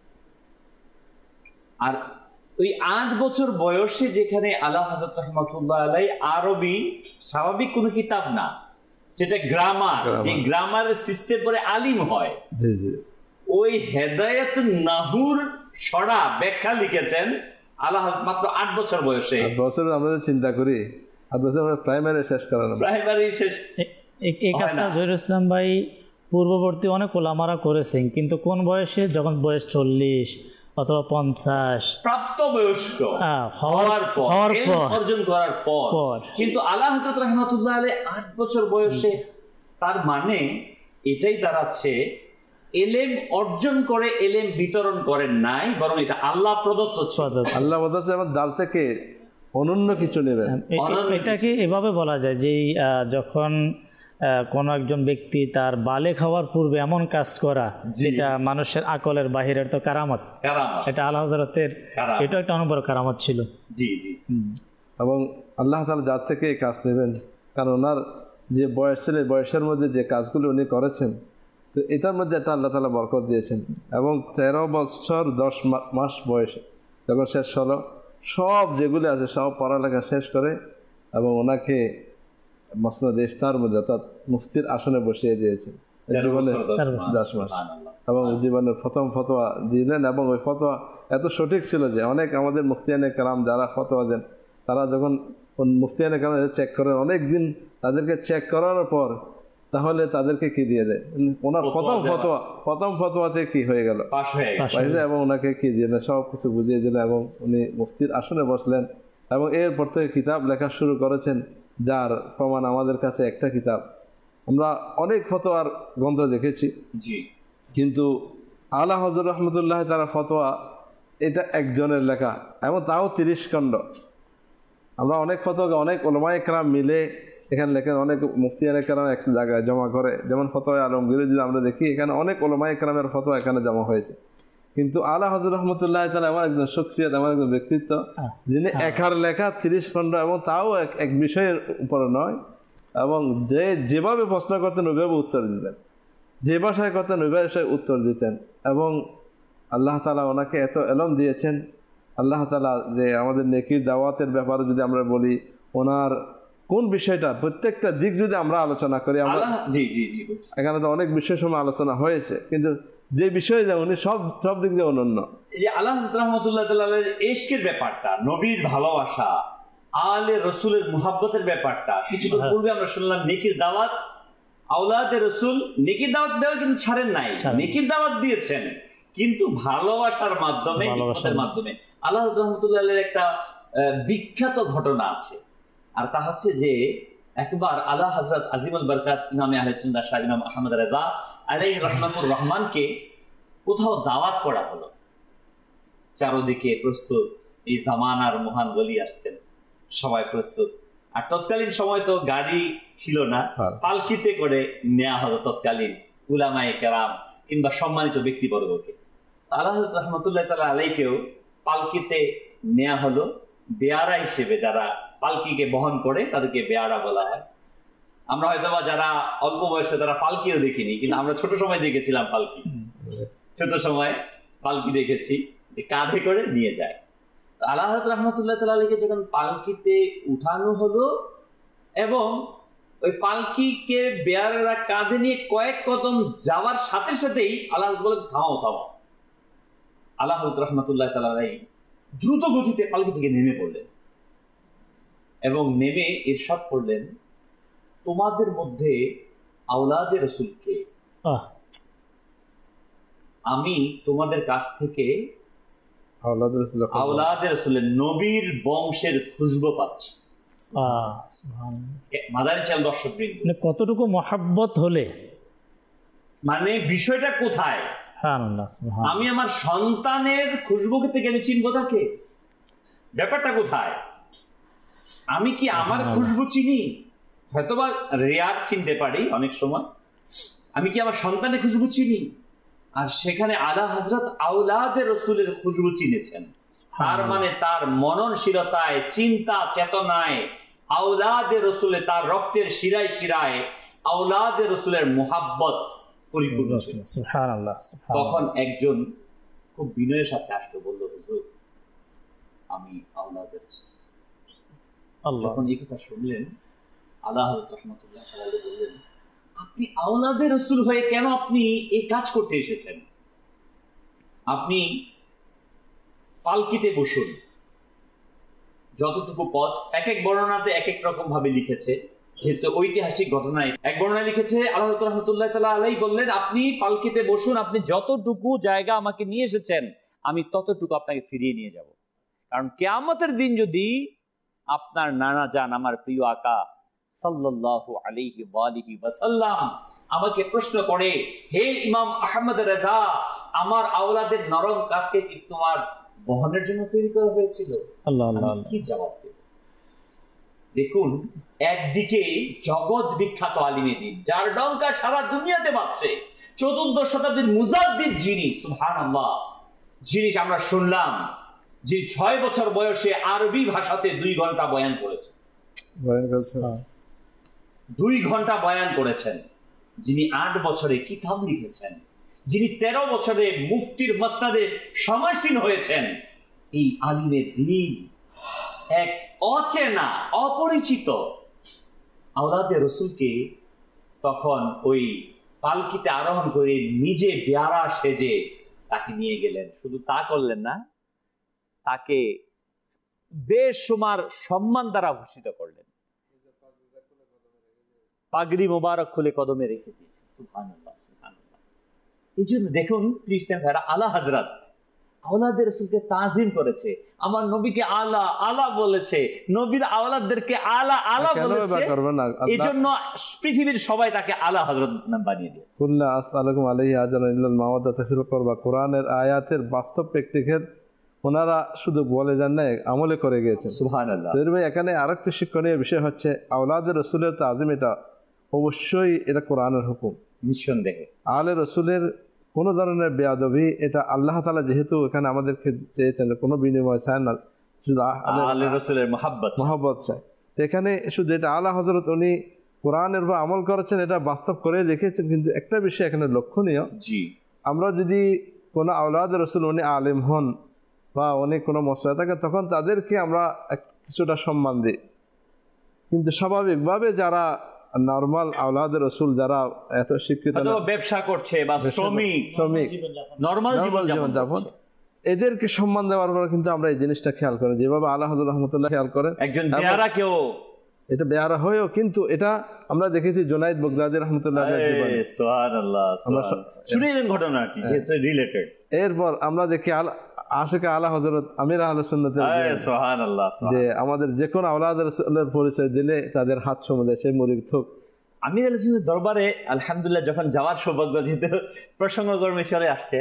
আর ওই আট বছর বয়সে যেখানে আলা হযরত রাহমাতুল্লাহ আলাইহি আরবি স্বাভাবিক কোনো কিতাব না, যেটা গ্রামার, যে গ্রামারের সিস্টেম পরে আলিম হয়, জি জি ওই হেদায়েত নাহুর ছড়া ব্যাখ্যা লিখেছেন আলা হযরত মাত্র আট বছর বয়সে। আট বছর আমরা চিন্তা করি, আট বছর আমরা প্রাইমারি শেষ করানো, প্রাইমারি শেষ। এ- এই কাজটা জহিরুল ইসলাম ভাই পূর্ববর্তী অনেক ওলামারা করেছেন, কিন্তু কোন বয়সে, যখন বয়স চল্লিশ অথবা পঞ্চাশ প্রাপ্ত বয়স্ক আহ, হওয়ার হওয়ার পর, হওয়ার ইলম পর অর্জন করার পর। পর। কিন্তু আলা হযরত রাহমাতুল্লাহ আলাইহি আট বছর বয়সে, তার মানে এটাই দাঁড়াচ্ছে এলেম অর্জন করে এলেম বিতরণ করেন নাই, বরং এটা আল্লাহ প্রদত্ত ছিল। পদক। আল্লাহ বলছে আমার দ্বার থেকে অনন্য কিছু নেবেন। এ- এ- এটাকে এভাবে বলা যায় যে আহ, যখন আহ, কোনো একজন ব্যক্তি তার বালেগ হওয়ার পূর্বে এমন কাজ করা যেটা মানুষের আকলের বাহিরের, তো কারামত, কারামত। এটা আল্লাহ হযরতের কারামত। এটা একটা অনেক বড় কারামত ছিল। জি জি এবং আল্লাহ তাআলা যার থেকে এই কাজ নেবেন, কারণ ওনার যে বয়স ছিল এই বয়সের মধ্যে যে কাজগুলো উনি করেছেন, তো এটার মধ্যে একটা আল্লাহ তাআলা বরকত দিয়েছেন। এবং তেরো বছর দশ মা- মাস বয়সে যখন শেষ হলো, সব যেগুলি আছে সব পড়ালেখা শেষ করে এবং ওনাকে মসনদ ইফতার মধ্যে অর্থাৎ মুফতির আসনে বসিয়ে দিয়েছেন জীবনে দশ মাস। এবং জীবনের প্রথম ফতোয়া দিলেন এবং ওই ফতোয়া এত সঠিক ছিল যে অনেক আমাদের মুফতিয়ানে কালাম যারা ফতোয়া দেন, তারা যখন মুফতিয়ানে কালাম চেক করেন অনেক দিন, তাদেরকে চেক করানোর পর তাহলে তাদেরকে কি দিয়ে দেয়, ওনার প্রথম ফতোয়া প্রথম ফতোয়াতে কি হয়ে গেল, পাশ হয়ে গেল। পাশে, এবং ওনাকে কি দিয়ে দেন, সব কিছু বুঝিয়ে দিলেন এবং উনি মুফতির আসনে বসলেন এবং এরপর থেকে কিতাব লেখা শুরু করেছেন, যার প্রমাণ আমাদের কাছে একটা কিতাব। আমরা অনেক ফতোয়ার গ্রন্থ দেখেছি, জি কিন্তু আলা হযরত রহমতুল্লাহ তারা ফতোয়া এটা একজনের লেখা এবং তাও তিরিশ খণ্ড। আমরা অনেক ফতোয়া অনেক ওলামায়ে কেরাম মিলে এখানে লেখেন, অনেক মুফতিয়ানে কেরাম এক জায়গায় জমা করে, যেমন ফতোয়া আলমগীর যদি আমরা দেখি এখানে অনেক ওলামায়ে কেরামের ফতোয়া এখানে জমা হয়েছে। কিন্তু আলা হযরত রহমতুল্লাহ তাআলা এমন একজন শখসিয়ত, এমন একজন ব্যক্তিত্ব যিনি একার লেখা তিরিশ খণ্ড এবং তাও এক এক বিষয়ের উপরে নয়, এবং যে যেভাবে প্রশ্ন করতেন ওইভাবে উত্তর দিতেন, যে ভাষায় করতেন ওই ভাষায় উত্তর দিতেন। এবং আল্লাহ তাআলা ওনাকে এত এলম দিয়েছেন আল্লাহ তাআলা যে আমাদের নেকির দাওয়াতের ব্যাপারে যদি আমরা বলি, ওনার কোন বিষয়টা প্রত্যেকটা দিক যদি আমরা আলোচনা করি, আমরা আল্লাহ জি জি জি এখানে তো অনেক বিষয় সময় আলোচনা হয়েছে, কিন্তু যে বিষয়ে যে উনি সব সব দিক দিয়ে অনন্য। এই যে আল্লাহ হযরত রাহমাতুল্লাহ তাআলার ইশকের ব্যাপারটা, নবীর ভালোবাসা, আলে রসুলের মুহাব্বতের ব্যাপারটা, কিছুক্ষণ পূর্বে আমরা শুনলাম নেকির দাওয়াত, আওলাদে রসুল নেকির দাওয়াত দেওয়া কিন্তু ছাড়েন নাই, নেকির দাওয়াত দিয়েছেন, কিন্তু ভালোবাসার মাধ্যমে, হিকমতের মাধ্যমে। আল্লাহ হযরত রাহমাতুল্লাহ আলাইহির একটা বিখ্যাত ঘটনা আছে, আর তা হচ্ছে যে একবার আলা হযরত আজিমুল বরকাত ইমামে আহলে সুন্নাহ শাহ ইমাম আহমদ রেজা আলাইহি রাহমাতুর রহমানকে কোথাও দাওয়াত করা হলো। চারদিকে প্রস্তুত, এই জামানার মহান ওলি আসছেন, সবাই প্রস্তুত। আর তৎকালীন সময় তো গাড়ি ছিল না, পালকিতে করে নেওয়া হলো তৎকালীন উলামায়ে কেরাম কিংবা সম্মানিত ব্যক্তিবর্গকে। আলা হযরত রাহমাতুল্লাহ তাআলা আলাইহিকেও পালকিতে নেওয়া হলো, বেয়ারা হিসেবে। যারা পালকিকে বহন করে তাদেরকে বেয়ারা বলা হয়। আমরা হয়তো বা যারা অল্প বয়স্ক তারা পালকিও দেখিনি, কিন্তু আমরা ছোট সময় দেখেছিলাম পালকি, ছোট সময় পালকি দেখেছি যে কাঁধে করে নিয়ে যায়। আলা হযরত রাহমাতুল্লাহ তাআলা আলাইহিকে যখন পালকিতে উঠানো হলো এবং ওই পালকিকে বেয়ারারা কাঁধে নিয়ে কয়েক কদম যাওয়ার সাথে সাথেই আল্লাহ বলে থামাও থামাও। আলা হযরত রাহমাতুল্লাহ তাআলা আলাইহি দ্রুত গতিতে পালকি থেকে নেমে পড়লেন এবং নেমে ইরশাদ করলেন, তোমাদের মধ্যে আওলাদে রাসূলকে আমি তোমাদের কাছ থেকে আওলাদে রাসূলের নবীর বংশের খুশবু পাচ্ছি। মাদানী চ্যানেল দর্শকবৃন্দ, কতটুকু মহাব্বত হলে, মানে বিষয়টা কোথায়? আমি আমার সন্তানের খুশবু থেকে আমি চিনবো তাকে, ব্যাপারটা কোথায়? আমি কি আমার খুশবু চিনি? হয়তোবা রেয়ার চিনতে পারি অনেক সময়, আমি কি আমার সন্তানের খুশবু চিনি? আর সেখানে আলা হযরত আওলাদে রাসূলের খুশবু চিনেছেন। তার মানে তার মননশীলতায়, চিন্তা চেতনায় আওলাদে রাসূলে, তার রক্তের শিরায় শিরায় আওলাদে রাসূলের মুহাব্বত পরিপূর্ণ ছিল। সুবহানাল্লাহ। তখন একজন খুব বিনয়ের সাথে আসলো, বলল, হুজুর আমি আওলাদে রাসূল। যখন এই কথা শুনলেন, আলা হযরত রাহমাতুল্লাহ তাআলা বললেন, আপনি আওলাদে রাসূল হয়ে কেন আপনি এই কাজ করতে এসেছেন? আপনি পালকিতে বসুন, যতটুকু পথ, এক এক বর্ণনাতে এক এক রকম ভাবে লিখেছে, যেহেতু ঐতিহাসিক ঘটনায় এক বর্ণনা লিখেছে, আল্লাহ রাহমাতুল্লাহ তাআলা আলাইহি বললেন, আপনি পালকিতে বসুন, আপনি যতটুকু জায়গা আমাকে নিয়ে এসেছেন আমি ততটুকু আপনাকে ফিরিয়ে নিয়ে যাব। কারণ কিয়ামতের দিন যদি আপনার নানা জান, আমার প্রিয় আকা সাল্লাল্লাহু আলাইহি ওয়া আলিহি ওয়াসাল্লাম আমাকে প্রশ্ন করে, হে ইমাম আহমদ রেজা, আমার আওলাদের নরম কাঁধকে কি তোমার বহনের জন্য তৈরি করা হয়েছিল? আল্লাহ আল্লাহ, কি জবাব দেব? দেখুন, একদিকে জগৎ বিখ্যাত আলিমে দ্বীন, যার ডঙ্কা সারা দুনিয়াতে বাজছে, চতুর্দশ শতাব্দীর মুজাদ্দিদ যিনি, সুবহানাল্লাহ, যিনি আমরা শুনলাম যে ছয় বছর বয়সে আরবি ভাষাতে দুই ঘন্টা বয়ান করেছেন, দুই ঘন্টা বয়ান করেছেন, যিনি আট বছরে কিতাব লিখেছেন, যিনি তেরো বছরে মুফতির মসনাদে সমাসীন হয়েছেন, এই আলিমে দ্বীন এক অচেনা, অপরিচিত আওলাদে রাসূলকে তখন ওই পালকিতে আরোহণ করে নিজে বেয়ারা সেজে তাকে নিয়ে গেলেন। শুধু তা করলেন না, তাকে বেশুমার সম্মান দ্বারা ভূষিত করলেন, পাগড়ি মোবারক খুলে কদমে রেখে দিয়েছে। সুবহানাল্লাহ, সুবহানাল্লাহ। এই জন্য দেখুন খ্রিস্টান ভাইরা, আলা হযরত আওলাদে রাসূলকে তাজিম করেছে, আমার নবীকে আলা আলা বলেছে, নবীর আওলাদদেরকে আলা আলা বলেছে, এই জন্য পৃথিবীর সবাই তাকে আলা হযরত নাম বানিয়ে দিয়েছে। কুল্লা আসআলুকুম আলাইহি আজরান ইল্লাল মাওয়াদাতা ফিল কুরবা, কোরআনের আয়াতের বাস্তব প্র্যাকটিক্যাল ওনারা শুধু বলে যান না, আমলে করে গিয়েছেন। সুবহানাল্লাহ। ভাই, এখানে আরেকটা শিক্ষণীয় বিষয় হচ্ছে আওলাদে রাসূলের তাজিম, এটা অবশ্যই এটা কোরআনের হুকুম, নিঃসন্দেহে। আলে রাসূলের কোনো ধরনের বেয়াদবি, এটা আল্লাহ তাআলা যেহেতু এখানে আমাদেরকে চেয়েছেন, কোনো বিনিময় চায় না, শুধু আলে রাসূলের মহব্বত মহব্বত চায়। এখানে শুধু এটা আলা হযরত উনি কোরআনের বা আমল করেছেন, এটা বাস্তব করে দেখিয়েছেন। কিন্তু একটা বিষয় এখানে লক্ষণীয়, জি, আমরা যদি কোনো আওলাদে রাসূল উনি আলেম হন বা অনেক কোনো মশলা থাকে তখন তাদেরকে আমরা এক- কিছুটা সম্মান দিই। কিন্তু স্বাভাবিকভাবে যারা নর্মাল আওলাদের রসুল যারা এত শিক্ষিত হয়তো না, ব্যবসা করছে বা শ্রমিক, শ্রমিক নর্মাল জীবন নর্মাল যাপন জীবনযাপন, করছে, এদেরকে সম্মান দেওয়ার পর কিন্তু আমরা এই জিনিসটা খেয়াল করি, যেভাবে আল্লাহ হযরত রহমতুল্লাহ খেয়াল করেন। একজন এবং বেয়ারা কেউ এটা বেয়ারা হয়েও কিন্তু এটা আমরা দেখেছি জুনাইদ বগদাদি রহমতুল্লাহ আলাইহির জীবনে। সুবহানাল্লাহ, আমরা সুবহানাল্লাহ। শুনিয়ে দেন ঘটনাটি যেহেতু রিলেটেড। এরপর আমরা দেখি আল- আশিকে আলা হযরত আমির আহলে সুন্নাতের জীবনে সুবহানাল্লাহ, যে আমাদের যে কোনো আওলাদের রাসূলের পরিচয় দিলে তাদের হাত সমুদে সে মুরিদ থুক। আমির আলী সুন্নাতের দরবারে আলহামদুলিল্লাহ যখন যাওয়ার সৌভাগ্য, যেহেতু প্রসঙ্গক্রমে চলে আসছে,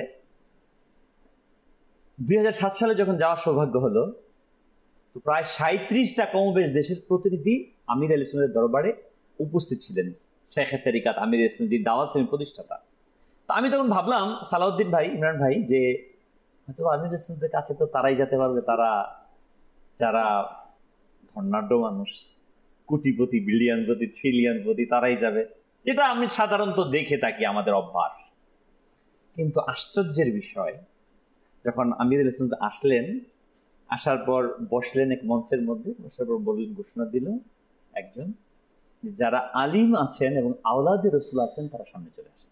দুই হাজার সাত সালে যখন যাওয়ার সৌভাগ্য হলো, তো প্রায় সাঁত্রিশটা কমবেশ দেশের প্রতিনিধি আমির আলী সুন্নাতের দরবারে উপস্থিত ছিলেন। শেখে তরিকাত আমির আলী সুন্নাত, যে দাওয়াত ইসলামের প্রতিষ্ঠাতা। তো আমি তখন ভাবলাম, সালাউদ্দিন ভাই, ইমরান ভাই, যে হয়তো আমির আলী সুন্নাতের কাছে তো তারাই যেতে পারবে, তারা যারা ধর্নাঢ্য মানুষ, কোটিপতি, বিলিয়নপতি, ট্রিলিয়নপতি, তারাই যাবে, যেটা আমি সাধারণত দেখে থাকি, আমাদের অভ্যাস। কিন্তু আশ্চর্যের বিষয়, যখন আমির আলী সুন্নাত আসলেন, আসার পর বসলেন এক মঞ্চের মধ্যে, বসার পর বললেন, ঘোষণা দিল একজন, যারা আলিম আছেন এবং আওলাদে রসুল আছেন তারা সামনে চলে আসেন।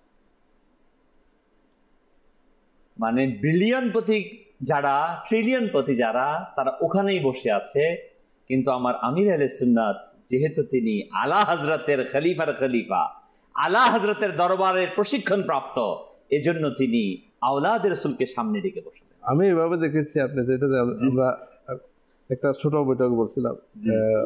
মানে বিলিয়নপতি যারা, ট্রিলিয়নপতি যারা, তারা ওখানেই বসে আছে। কিন্তু আমার আমির আহলে সুন্নাত, যেহেতু তিনি আলা হযরতের খলিফার খলিফা, আলা হযরতের দরবারের প্রশিক্ষণ প্রাপ্ত, এজন্য তিনি আওলাদের রাসূলকে সামনে ডেকে বসলেন। আমি এভাবে দেখেছি, আপনি যেটা আমরা একটা ছোট বৈঠক বলছিলাম আহ,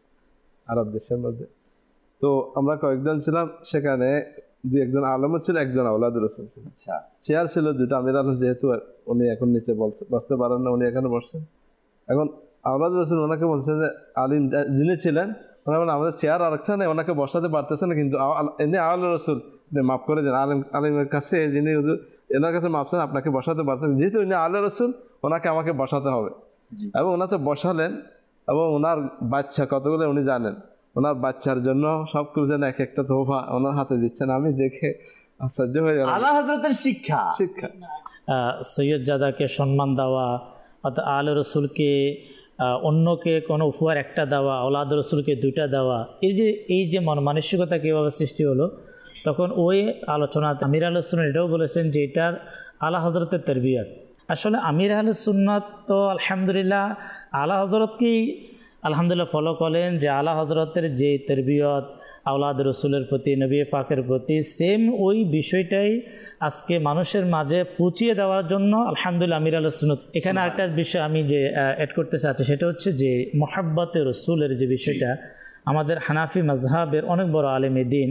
আরব দেশের মধ্যে, তো আমরা কয়েকজন ছিলাম, সেখানে দুই একজন আলমও ছিল, একজন আওলাদের রাসূল ছিল। আচ্ছা, চেয়ার ছিল দুটো। আমির আলম যেহেতু উনি এখন নিচে বলছে- বসতে পারেন না, উনি এখানে বসছেন। এখন আওলাদের রাসূল ওনাকে বলছে যে আলিম যা- যিনি ছিলেন, ওনার বলেন, আমাদের চেয়ার আরেকটা নেই, ওনাকে বসাতে পারতেছে না, কিন্তু আল- এমনি আওলাদ রসুল মাফ করে দেন, আলিম আলিমের কাছে যিনি হুজুর, এনার কাছে মাফ চান, আপনাকে বসাতে পারছেন, যেহেতু উনি আল্লাহ রসুল, ওনাকে আমাকে বসাতে হবে। এবং ওনাকে বসালেন, এবং ওনার বাচ্চা কতগুলো উনি জানেন, ওনার বাচ্চার জন্য সব কিছু যেন এক একটা তোহফা ওনার হাতে দিচ্ছেন। আমি দেখে আশ্চর্য হয়ে গেলাম। আলা হযরতের শিক্ষা, শিক্ষা আহ, সৈয়দজাদাকে সম্মান দেওয়া, অর্থাৎ আল রসুলকে আহ, অন্যকে কোনো উপহার একটা দেওয়া, আওলাদ রসুলকে দুইটা দেওয়া, এই যে এই যে মন মানসিকতা কীভাবে সৃষ্টি হলো, তখন ওই আলোচনা আমির আল সুন্নাত এটাও বলেছেন যে এটা আলা হজরতের তরবিয়ত। আসলে আমির আল সুন্নাত তো আলহামদুলিল্লাহ আলা হজরতকেই আলহামদুলিল্লাহ ফলো করেন, যে আলা হজরতের যে তরবিয়ত আওলাদ রসুলের প্রতি, নবী পাকের প্রতি, সেম ওই বিষয়টাই আজকে মানুষের মাঝে পৌঁছিয়ে দেওয়ার জন্য আলহামদুলিল্লাহ আমির আল সুন্নাত। এখানে একটা বিষয় আমি যে অ্যাড করতে চাচ্ছি, সেটা হচ্ছে যে মোহাব্বতে রসুলের যে বিষয়টা, আমাদের হানাফি মাজহাবের অনেক বড় আলেমে দ্বীন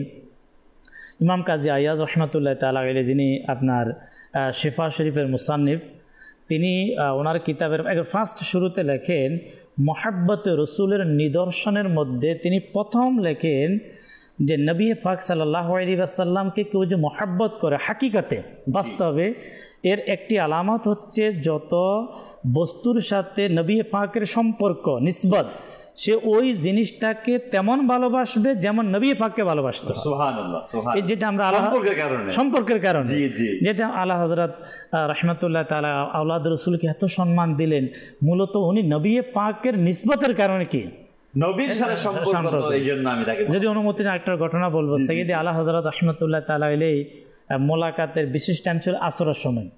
ইমাম কাজী আয়াজ রহমতুল্লাহ তাআলা আলাইহি, যিনি আপনার শিফা শরীফের মুসান্নিফ, তিনি ওনার কিতাবের ফার্স্ট শুরুতে লেখেন মোহাব্বতে রসুলের নিদর্শনের মধ্যে তিনি প্রথম লেখেন যে নবী পাক সাল্লাল্লাহু আলাইহি ওয়াসাল্লামকে কেউ যে মোহাব্বত করে হাকিকাতে, বাস্তবে, এর একটি আলামত হচ্ছে যত বস্তুর সাথে নবী পাকের সম্পর্ক নিসবত, সে ওই জিনিসটাকে তেমন ভালোবাসবে যেমন নবী পাককে ভালোবাসতো। সুবহানাল্লাহ, সুবহানাল্লাহ। এই যেটা আমরা আল্লাহ সম্পর্কের কারণে, সম্পর্কের কারণে জি জি, যেটা আলা হযরত রহমতুল্লাহ তাআলা আওলাদ রসুলকে এত সম্মান দিলেন, মূলত উনি নবী পাকের নিসবতের কারণে কি নবীর সাথে সম্পর্ক, তো এই জন্য আমি তাকে, যদি অনুমতি না একটা ঘটনা বলবো, সৈয়দে আলা হযরত রহমতুল্লাহ তাআলা আলাইহি মোলাকাতের বিশেষ টাইম ছিল আসরের সময়।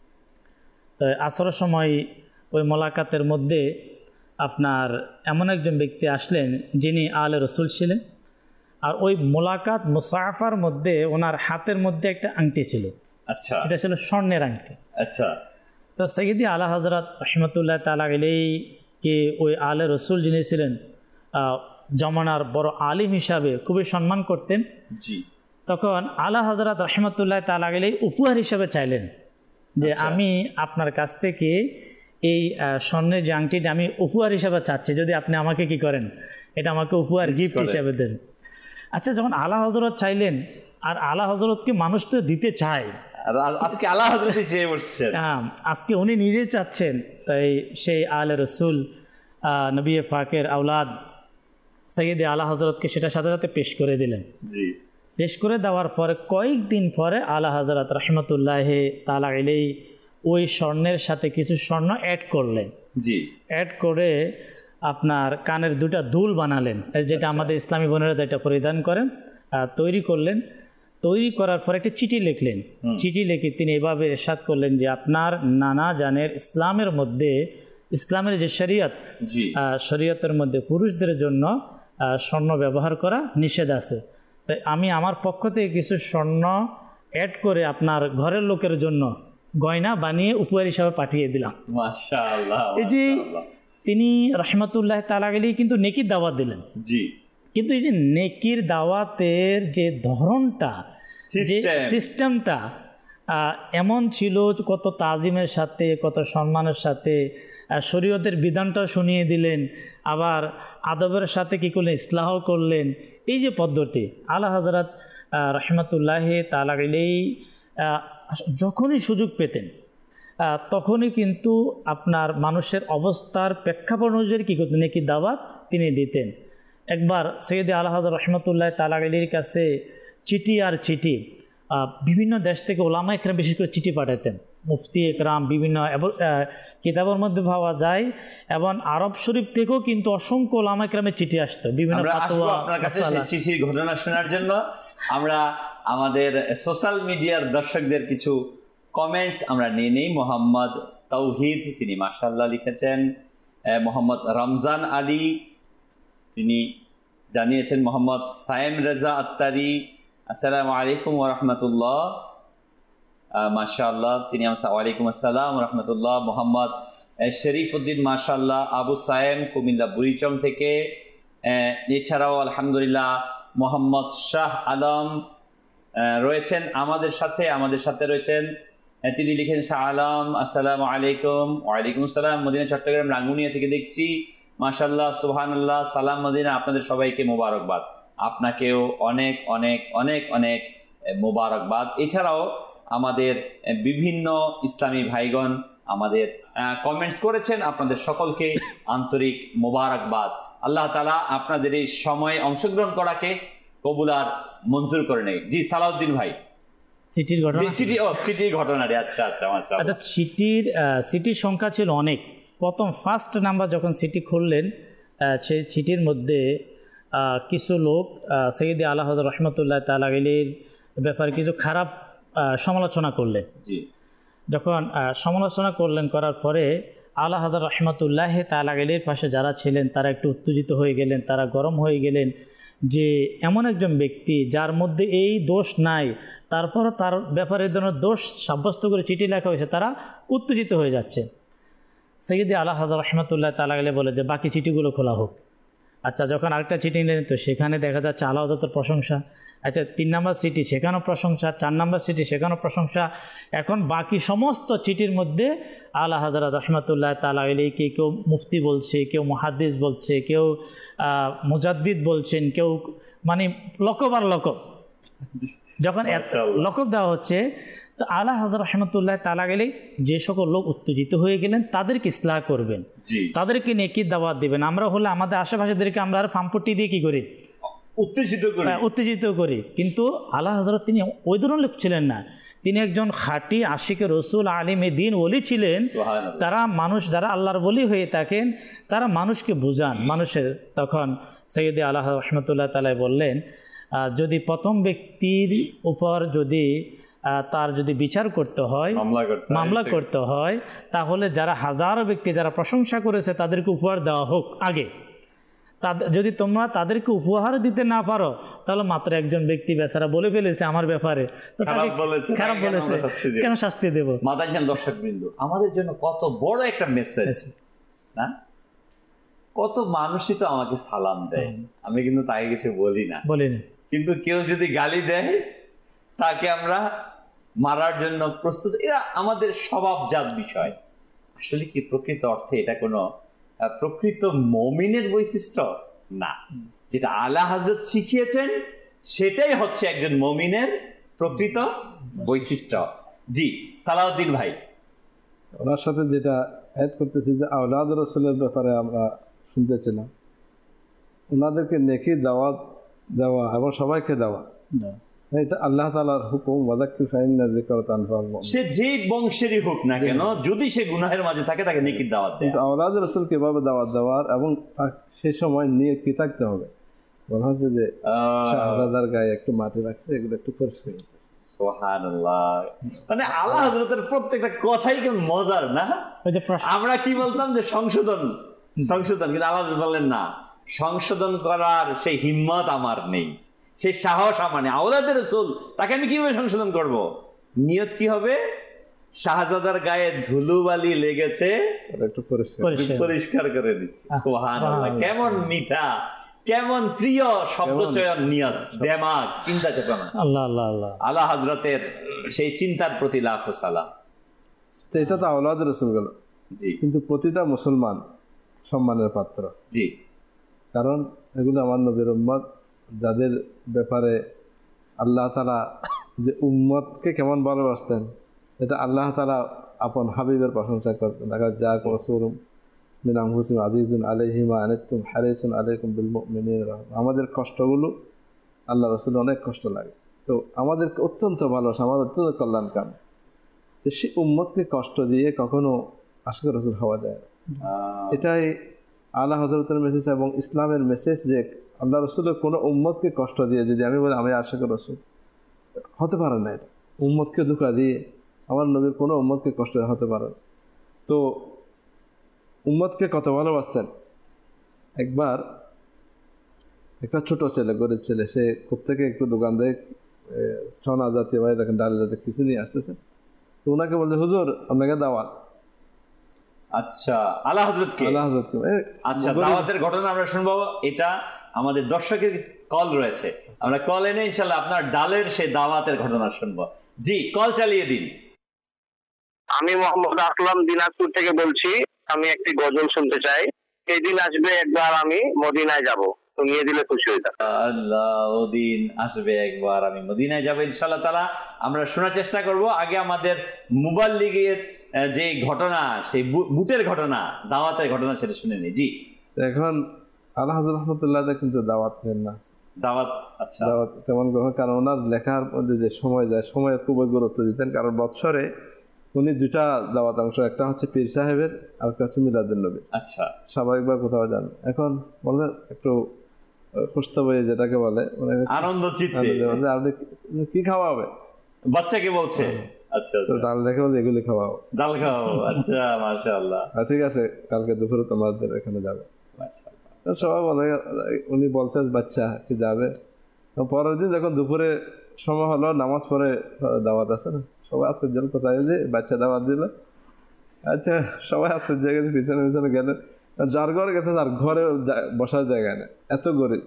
তো আসরের সময় ওই মোলাকাতের মধ্যে আপনার এমন একজন ব্যক্তি আসলেন যিনি আলে রসুল ছিলেন, আর ওই মোলাকাত মুসাফার মধ্যে ওনার হাতের মধ্যে একটা আংটি ছিল। আচ্ছা, সেটা ছিল স্বর্ণের আংটি। আচ্ছা, তো সৈয়দি আলা হযরত রহমতুল্লাহ তাআলা আলাইহিকে ওই আলে রসুল যিনি ছিলেন জমানার বড় আলিম হিসাবে খুবই সম্মান করতেন। জি, তখন আলা হযরত রহমতুল্লাহ তাআলা আলাইহি উপহার হিসাবে চাইলেন যে আমি আপনার কাছ থেকে এই স্বর্ণের যে আংটিটা আমি উপহার হিসাবে চাচ্ছি, যদি আপনি আমাকে কি করেন, এটা আমাকে উপহার গিফট হিসাবে দেন। আচ্ছা, যখন আলা হযরত চাইলেন, আর আলা হযরতকে মানুষ তো দিতে চায়, আজকে আলা হযরতই চেয়ে বসছেন, হ্যাঁ আজকে উনি নিজেই চাচ্ছেন, তাই সেই আলে রসুল নবী পাকের আওলাদ সৈয়দে আলা হযরতকে সেটা সাথে সাথে পেশ করে দিলেন। জি, পেশ করে দেওয়ার পরে কয়েকদিন পরে আলা হযরত রহমতুল্লাহ তাআলা আলাইহি ওই স্বর্ণের সাথে কিছু স্বর্ণ অ্যাড করলেন, জি অ্যাড করে আপনার কানের দুটা দুল বানালেন, যেটা আমাদের ইসলামী বোনেরা যেটা পরিধান করেন, আহ, তৈরি করলেন। তৈরি করার পর একটা চিঠি লিখলেন। চিঠি লিখে তিনি এভাবে ইরশাদ করলেন যে আপনার নানা জানের ইসলামের মধ্যে, ইসলামের যে শরীয়ত, জি আহ, শরীয়তের মধ্যে পুরুষদের জন্য আহ, স্বর্ণ ব্যবহার করা নিষেধ আছে। তাই আমি আমার পক্ষ থেকে কিছু স্বর্ণ অ্যাড করে আপনার ঘরের লোকের জন্য গয়না বানিয়ে উপহার হিসাবে পাঠিয়ে দিলাম। মাশাআল্লাহ, এই যে মাশাআল্লাহ। তিনি রহমতুল্লাহ তাআলা আলাইহি কিন্তু নেকির দাওয়াত দিলেন, জি কিন্তু এই যে নেকির দাওয়াতের যে ধরনটা, যে System. সিস্টেমটা এমন ছিল, কত তাজিমের সাথে, কত সম্মানের সাথে আহ, শরীয়তের বিধানটা শুনিয়ে দিলেন, আবার আদবের সাথে কী করলেন, ইসলাহ করলেন। এই যে পদ্ধতি, আলা হযরত রহমতুল্লাহ তাআলা আলাইহি আহ, যখনই সুযোগ পেতেন আহ, তখনই কিন্তু আপনার মানুষের অবস্থার প্রেক্ষাপট অনুযায়ী কী করতেন, নেকির দাওয়াত তিনি দিতেন। একবার সৈয়দ আলা হযরত রহমতুল্লাহ তাআলা আলাইহির কাছে চিঠি আর চিঠি, আহ, বিভিন্ন দেশ থেকে ওলামা একরাম বিশেষ করে চিঠি পাঠাতেন, মুফতি একরাম বিভিন্ন কিতাবের মধ্যে পাওয়া যায়, এবং আরব শরীফ থেকেও কিন্তু অসংখ্য ওলামা একরামের চিঠি আসতো বিভিন্ন আমরা আসবো ফাতোয়া, আপনার কাছে সেই মাসালা। চিঠির ঘটনা শোনার জন্য। আমরা আমাদের সোশ্যাল মিডিয়ার দর্শকদের কিছু কমেন্টস আমরা নিয়ে নেই। মোহাম্মদ তৌহিদ তিনি মাশাআল্লাহ লিখেছেন। আহ, মোহাম্মদ রমজান আলী তিনি জানিয়েছেন। মোহাম্মদ সায়েম রেজা আত্তারি, আসসালামু আলাইকুম ওয়া রাহমাতুল্লাহ, মাশাআল্লাহ তিনি ওয়ালাইকুম আসসালাম ওয়া রাহমাতুল্লাহ। মোহাম্মদ শরীফ উদ্দিন মাশাআল্লাহ আবু সায়েম কুমিল্লা বুড়িচং থেকে। আহ, এছাড়াও আলহামদুলিল্লাহ মোহাম্মদ শাহ আলম আহ, রয়েছেন আমাদের সাথে আমাদের সাথে রয়েছেন। আহ, তিনি লিখেন, শাহ আলম আসসালামু আলাইকুম। ওয়ালাইকুম আসসালাম, মদিনা চট্টগ্রাম রাঙ্গুনিয়া থেকে দেখছি, মাশাআল্লাহ সুবহানাল্লাহ, সালাম মদিনা, আপনাদের সবাইকে মোবারকবাদ। আপনাকেও অনেক অনেক অনেক অনেক মোবারকবাদ। এছাড়াও আমাদের বিভিন্ন ইসলামী ভাইগণ আমাদের কমেন্টস করেছেন, আপনাদের সকলকে আন্তরিক মোবারকবাদ। আল্লাহ তাআলা আপনাদের এই সময় অংশগ্রহণ করাকে কবুল আর মঞ্জুর করে নেই। জি সালাউদ্দিন ভাই, চিঠির ঘটনা, চিঠি ও চিঠির ঘটনাটি, আচ্ছা আচ্ছা মাশাআল্লাহ। আচ্ছা, চিঠির আহ, চিঠির সংখ্যা ছিল অনেক। প্রথম ফার্স্ট নাম্বার যখন চিঠি খুললেন, আহ, সেই চিঠির মধ্যে আহ, কিছু লোক আহ, সৈয়দ আলা হযরত রহমতুল্লাহ তাআলা আলাইহির ব্যাপারে কিছু খারাপ আহ, সমালোচনা করলেন। জি যখন আহ, সমালোচনা করলেন, করার পরে আলা হযরত রহমতুল্লাহ তাআলা আলাইহির পাশে যারা ছিলেন তারা একটু উত্তেজিত হয়ে গেলেন, তারা গরম হয়ে গেলেন যে এমন একজন ব্যক্তি যার মধ্যে এই দোষ নাই, তারপরও তার ব্যাপারে ধরনের দোষ সাব্যস্ত করে চিঠি লেখা হয়েছে, তারা উত্তেজিত হয়ে যাচ্ছে। সৈয়দ আলা হযরত রহমতুল্লাহ তাআলা আলাইহি বলে যে বাকি চিঠিগুলো খোলা হোক। আচ্ছা, যখন আরেকটা চিঠি নিলেন তো সেখানে দেখা যাচ্ছে আলা হযরতের প্রশংসা। আচ্ছা, তিন নম্বর চিঠি সেখানেও প্রশংসা, চার নম্বর চিঠি সেখানেও প্রশংসা। এখন বাকি সমস্ত চিঠির মধ্যে আলা হযরত রহমতুল্লাহ তাআলা আলাইহিকে কেউ মুফতি বলছে, কেউ মুহাদ্দিস বলছে, কেউ মুজাদ্দিদ বলছেন, কেউ মানে লকব আর লকব। যখন এত লকব দেওয়া হচ্ছে তো আলা হযরত রহমতুল্লাহ তাআলা আলাইহি যে সকল লোক উত্তেজিত হয়ে গেলেন তাদেরকে ইসলাহ করবেন, তাদেরকে নেকির দাওয়াত দিবেন। আমরা হলে আমাদের আশেপাশেদেরকে আমরা আর পাম্পটি দিয়ে কী করি, উত্তেজিত করি উত্তেজিত করি। কিন্তু আলা হযরত তিনি ওই ধরনের লোক ছিলেন না, তিনি একজন খাঁটি আশিকে রসুল আলিমে দিন ওলি ছিলেন। তারা মানুষ যারা আল্লাহর ওলি হয়ে থাকেন তারা মানুষকে বুঝান মানুষের। তখন সৈয়দ আলা রহমতুল্লাহ তাআলা বললেন, যদি প্রথম ব্যক্তির উপর যদি তার যদি বিচার করতে হয়, মামলা করতে হয়, তাহলে যারা হাজারো ব্যক্তি যারা প্রশংসা করেছে তাদেরকে উপহার দেওয়া হোক আগে। তাদের যদি তোমরা তাদেরকে উপহার দিতে না পারো তাহলে মাত্র একজন ব্যক্তি বেচারা বলে ফেলেছে আমার ব্যাপারে, তো তাকে খারাপ বলেছে, কেন শাস্তি দেব? মাদানী দর্শকবৃন্দ, আমাদের জন্য কত বড় একটা মেসেজ না? কত মানুষই তো আমাকে সালাম দেয়, আমি কিন্তু তাকে কিছু বলি না, বলি না, কিন্তু কেউ যদি গালি দেয় তাকে আমরা মারার জন্য প্রস্তুত। এরা আমাদের স্বভাবজাত বিষয়। আসলে কি প্রকৃত অর্থে এটা কোনো প্রকৃত মুমিনের বৈশিষ্ট্য না। যেটা আলা হযরত শিখিয়েছেন সেটাই হচ্ছে একজন মুমিনের প্রকৃত বৈশিষ্ট্য। জি সালাউদ্দিন ভাই, ওনার সাথে যেটা অ্যাড করতেছি যে আওলাদ রাসূলের ব্যাপারে আমরা শুনতেছিলাম, ওনাদেরকে নেকি দাওয়াত দেওয়া এবং সবাইকে দেওয়া, এটা আল্লাহ তাআলার হুকুম, ওয়াযাক্কির ফাইন্না যিকরা তানফাউল মুমিনিন। সে যে বংশেরই হোক না কেন, যদি সে গুনাহের মাঝে থাকে তাকে নেকির দাওয়াত দেয়। কিন্তু আওলাদ রাসূল কিভাবে দাওয়াত দেওয়ার এবং তার সেই সময় নিয়ত কি থাকতে হবে? বলা হচ্ছে যে শাহজাদার গায়ে একটু মাটি রাখছে, এগুলো একটু পরিষ্কার করতেছে। সুবহানাল্লাহ। মানে আল্লাহ হযরতের প্রত্যেকটা কথাই কেমন মজার না? ওই যে প্রশ্ন, আমরা কি বলতাম যে সংশোধন সংশোধন, কিন্তু আল্লাহ বললেন না, সংশোধন করার সেই হিম্মত আমার নেই, সেই সাহস আমার নেই। আওলাদের রাসূল, তাকে আমি কিভাবে সংশোধন করব? নিয়ত কি হবে? শাহজাদার গায়ে ধুলোবালি লেগেছে, এটা একটু পরিষ্কার পরিষ্কার। পরিষ্কার করে দিচ্ছি। সুবহানাল্লাহ। সুবহানাল্লাহ। কেমন মিঠা, কেমন প্রিয় শব্দচয়ন, নিয়ত, দেমাগ, চিন্তা চেতনা। আল্লাহ আল্লাহ আল্লাহ। আল্লাহ হযরতের সেই চিন্তার প্রতি লাখ সালাম। তো এটা তো আওলাদ রাসূল গেল, জি কিন্তু প্রতিটা মুসলমান সম্মানের পাত্র, জি কারণ এগুলো আমার নবীর উম্মত, যাদের ব্যাপারে আল্লাহ তাআলা যে উম্মতকে কেমন ভালোবাসতেন, এটা আল্লাহ তাআলা আপন হাবিবের প্রশংসা করতেন। দেখা যা রাসূলুম মিন আনফুসিহিম আজিজুন আলাইহি মা আনাতুম হারিসুন আলাইকুম বিল মুমিনিনা রাহমা। আমাদের কষ্টগুলো আল্লাহ রাসূলের অনেক কষ্ট লাগে, তো আমাদেরকে অত্যন্ত ভালোবাসে, আমার অত্যন্ত কল্যাণকাম। তো সেই উম্মতকে কষ্ট দিয়ে কখনো আশিক রাসূল হওয়া যায় না। আহ, এটাই আলা হযরতের মেসেজ এবং ইসলামের মেসেজ, যে আল্লাহ রসুলের কোনো উম্মতকে কষ্ট দিয়ে যদি আমি বলি আমি আশিক রসুল, হতে পারে না। এটা উম্মতকে ধোঁকা দিয়ে আমার নবীর কোনো উম্মতকে কষ্ট হতে পারে না। তো উম্মতকে কত ভালোবাসতেন। একবার একটা ছোট ছেলে, গরিব ছেলে, সে কোত্থেকে একটু দোকান দিয়ে ছনা জাতীয় বা এরকম ডাল জাতীয় কিছু নিয়ে আসতেছে। তো ওনাকে বলছে, হুজুর আপনাকে দাওয়াত। আচ্ছা, আলা হযরতকে আল্লাহ হযরতকে আচ্ছা, দাওয়াতের ঘটনা আমরা শুনবো। এটা আমাদের দর্শকের কল রয়েছে, আমরা কল এনে ইনশাআল্লাহ আপনার ডালের সেই দাওয়াতের ঘটনা শুনবো। জি, কল চালিয়ে দিন। আমি মোহাম্মদ আসলাম দিনাজপুর থেকে বলছি। আমি একটি গজল শুনতে চাই। এই দিন আসবে একবার আমি মদিনায় যাব, তো নিয়ে দিলে খুশি হইতাম। আল্লাহ, ওদিন আসবে একবার আমি মদিনায় যাবো ইনশাআল্লাহ তাআলা। আমরা শোনার চেষ্টা করব। আগে আমাদের মুবাল্লিগের আহ, যে ঘটনা, সেই বু- বুটের ঘটনা, দাওয়াতের ঘটনা, সেটা শুনে নিই। জি, এখন আল্লাহ হযরত রহমতুল্লাহ কিন্তু দাওয়াত নেন না, দাওয়াত। আচ্ছা, দাওয়াত তেমন গ্রহণ, কারণ ওনার লেখার মধ্যে যে সময় যায়, সময়ের খুবই গুরুত্ব দিতেন। কারণ বৎসরে উনি দুইটা দাওয়াত অংশ, একটা হচ্ছে পীর সাহেবের আর একটা হচ্ছে মিলাদুন নবী। আচ্ছা, স্বাভাবিকভাবে কোথাও যান। এখন বলে একটু খুঁজতে বই যেটাকে বলে, মানে আনন্দ চিত্তে আনন্দে, আপনি কি খাওয়াবে? বাচ্চাকে বলছে। আচ্ছা, তো আচ্ছা, ডাল দেখে বলে এগুলি খাওয়াও। ডাল খাও। আচ্ছা, মাশাআল্লাহ, আর ঠিক আছে, কালকে দুপুরে তোমাদের এখানে যাবে। মাশাআল্লাহ। তো সবাই বলে, উনি বলছেন বাচ্চা কি যাবে। তো পরের দিন যখন দুপুরে সময় হলো, নামাজ পড়ে দাওয়াত আছে না, সবাই আশ্চর্য, কোথায় যে বাচ্চা দাওয়াত দিল। আচ্ছা, সবাই আশ্চর্য গেছে, পিছনে পিছনে গেলেন। যার ঘরে গেছে তার ঘরে জা- বসার জায়গা নেই, এত গরিব,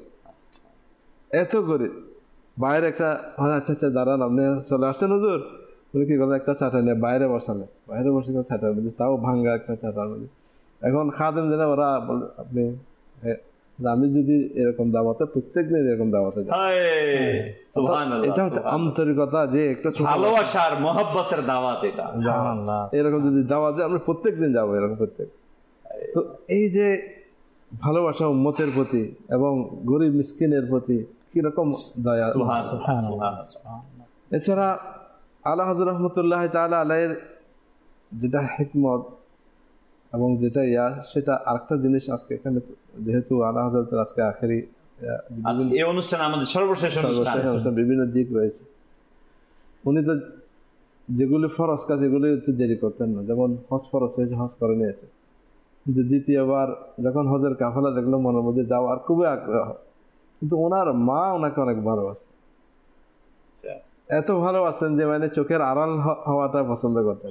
এত গরিব। বাইরে একটা, আচ্ছা আচ্ছা দাঁড়ান, আপনি চলে আসছেন হুজুর। উনি কি করলেন, একটা চাটা নিয়ে বাইরে বসালেন, বাইরে বসে চাটার মধ্যে, তাও ভাঙ্গা একটা চাটার মধ্যে। এখন খাদেম যেন ওরা বলে, আপনি হ্যাঁ, আমি যদি এরকম দাওয়াতে প্রত্যেকদিন এরকম দাওয়াতে যাই। হায়, সুবহানাল্লাহ, এটা হচ্ছে সুবহানাল্লাহ। আন্তরিকতা, যে একটা ছোট ভালোবাসার, মহব্বতের দাওয়াত এটা। সুবহানাল্লাহ। এরকম যদি দাওয়াত যায়, আমরা প্রত্যেকদিন যাবো এরকম প্রত্যেক। তো এই যে ভালোবাসা উম্মতের প্রতি এবং গরিব মিসকিনের প্রতি কিরকম দয়া। সুবহানাল্লাহ, সুবহানাল্লাহ, সুবহানাল্লাহ। সুবহানাল্লাহ। এছাড়া আলা হযরত রহমতুল্লাহ তাআলা আলাইহির যেটা হিকমত এবং যেটা ইয়া, সেটা আরেকটা জিনিস আজকে এখানে, যেহেতু আলা হযরতের আজকে আখেরি ইয়া, আচ্ছা, এই অনুষ্ঠান আমাদের সর্বশেষ অনুষ্ঠান। সর্বশেষ অনুষ্ঠান, বিভিন্ন দিক রয়েছে। উনি তো যেগুলি ফরজ কাজ, এগুলি একটু দেরি করতেন না। যেমন হজ ফরজ হয়েছে, হজ করে নিয়েছে, কিন্তু দ্বিতীয়বার যখন হজের কাফেলা দেখলো, মনের মধ্যে যাওয়ার খুবই আগ্রহ। কিন্তু ওনার মা ওনাকে অনেক ভালোবাসতেন, আচ্ছা, এত ভালোবাসতেন যে মানে চোখের আড়াল হ- হওয়াটা পছন্দ করতেন।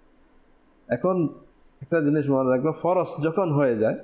এখন একটা জিনিস মনে রাখলো, ফরজ যখন হয়ে যায়,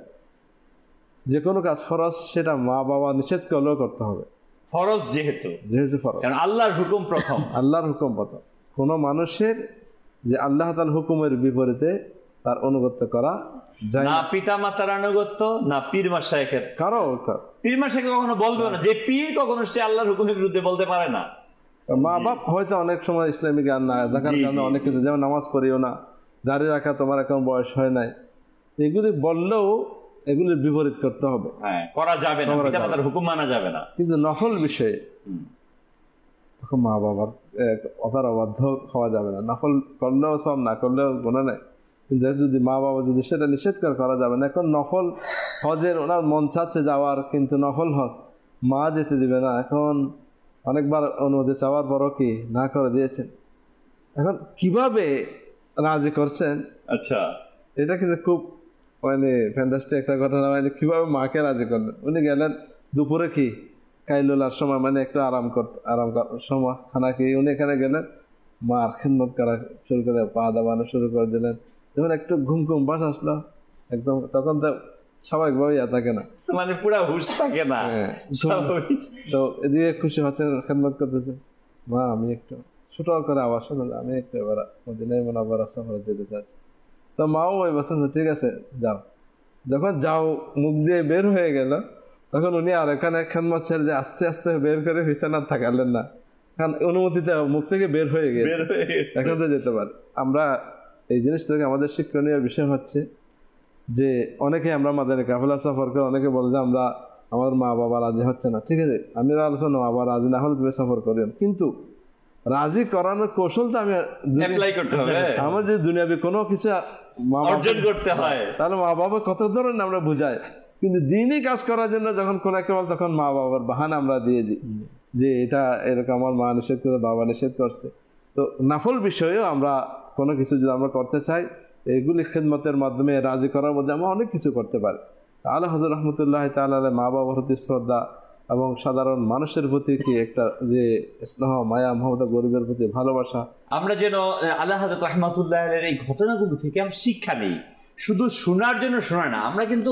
যে কোনো কাজ ফরজ, সেটা মা বাবা নিষেধ করলেও করতে হবে, ফরজ যেহেতু, যেহেতু ফরজ, কারণ আল্লাহর হুকুম প্রথম। আল্লাহর হুকুম প্রথম। কোনো মানুষের যে আল্লাহ তাআলার হুকুমের বিপরীতে তার অনুগত্য করা যায় না না, পিতা মাতার আনুগত্য, না পীর মাশায়েখের। কারো। পীর মাশায়েখ কখনো বলবে না, যে পীর কখনো সে আল্লাহর হুকুমের বিরুদ্ধে বলতে পারে না। মা বাপ হয়তো অনেক সময় ইসলামী জ্ঞান না দেখার জি, কারণে জি, অনেক জি। কিছু, যেমন নামাজ পড়িও না, দাঁড়িয়ে রাখা তোমার এখন বয়স হয় নাই, এগুলি বললেও এগুলির বিপরীত করতে হবে। হ্যাঁ, করা যাবে না, করা পিতা যাবে মাতার হুকুম মানা যাবে না। কিন্তু নফল বিষয়ে হুম। তখন মা বাবার কথার অবাধ্য হওয়া যাবে না, নফল করলেও সব, না করলেও গুনাহ নেই। কিন্তু যদি মা বাবা যদি সেটা নিষেধ করে করা যাবে না। এখন নফল হজের ওনার মন চাচ্ছে যাওয়ার, কিন্তু নফল হজ মা যেতে দিবে না। এখন অনেকবার অনুমতি চাওয়ার পরও কি না করে দিয়েছেন। এখন কিভাবে রাজি করছেন, আচ্ছা, এটা কিন্তু খুব মানে ফ্যান্টাস্টিক একটা ঘটনা। মানে কীভাবে মাকে রাজি করলেন। উনি গেলেন দুপুরে কি কাইলুলার সময়, মানে একটু আরাম কর আরাম করার সময় খানা খেয়ে উনি এখানে গেলেন, মার খেদমত করা শুরু করে পা দাবানো শুরু করে দিলেন। যখন একটু ঘুম ঘুম বাস আসলো একদম, তখন তো স্বাভাবিকভাবে ইয়া থাকে না, মানে পুরা হুশ থাকে না। হ্যাঁ, তো এদিকে খুশি হচ্ছেন, খেদমত করতেছে। মা আমি একটু ছোট করে আওয়াজ শোনা, আমি একটু এবার মদিনায় মুনাওয়ারা সফরে যেতে চাচ্ছি। তো মাও ওই বলছেন ঠিক আছে যাও। যখন যাও মুখ দিয়ে বের হয়ে গেল, তখন উনি আর এখানে খেদমত ছেড়ে দিয়ে আস্তে আস্তে বের করে বিছানা থাকালেন না, কারণ অনুমতিতে মুখ থেকে বের হয়ে গেছে, এখন তো যেতে পারে। আমরা এই জিনিস থেকে আমাদের শিক্ষণীয় বিষয় হচ্ছে যে অনেকে আমরা মাদানী কাফেলা সফর করে অনেকে বলে যে আমরা আমার মা বাবা রাজি হচ্ছে না। ঠিক আছে, আমি আলোচনা মা বাবা রাজি না হলে তুমি সফর করি, কিন্তু রাজি করানোর কৌশল তো আমি অ্যাপ্লাই করতে হবে। আমার যে দুনিয়াবি কোনো কিছু মা অর্জন করতে হয়, তাহলে মা বাবা কত ধরনের আমরা বুঝাই, কিন্তু দিনই কাজ করার জন্য যখন কোন একটা বল তখন মা বাবার বাহানা আমরা দিয়ে দিই যে এটা এরকম আমার মা নিষেধ করে, বাবা নিষেধ করছে। তো নাফল বিষয়েও আমরা কোনো কিছু যদি আমরা করতে চাই, এগুলি খেদমতের মাধ্যমে রাজি করার মধ্যে আমরা অনেক কিছু করতে পারি। তাহলে হযরত রহমতুল্লাহ তাআলা মা বাবার প্রতি শ্রদ্ধা এবং সাধারণ মানুষের প্রতি কি একটা যে স্নেহ মায়া মমতা, গরিবের প্রতি ভালোবাসা, আমরা যেন আল্লাহ হযরত রাহমাতুল্লাহ আলাইহির এই ঘটনাগুলো থেকে আমরা শিক্ষা নিই। শুধু শোনার জন্য শোনা না, আমরা কিন্তু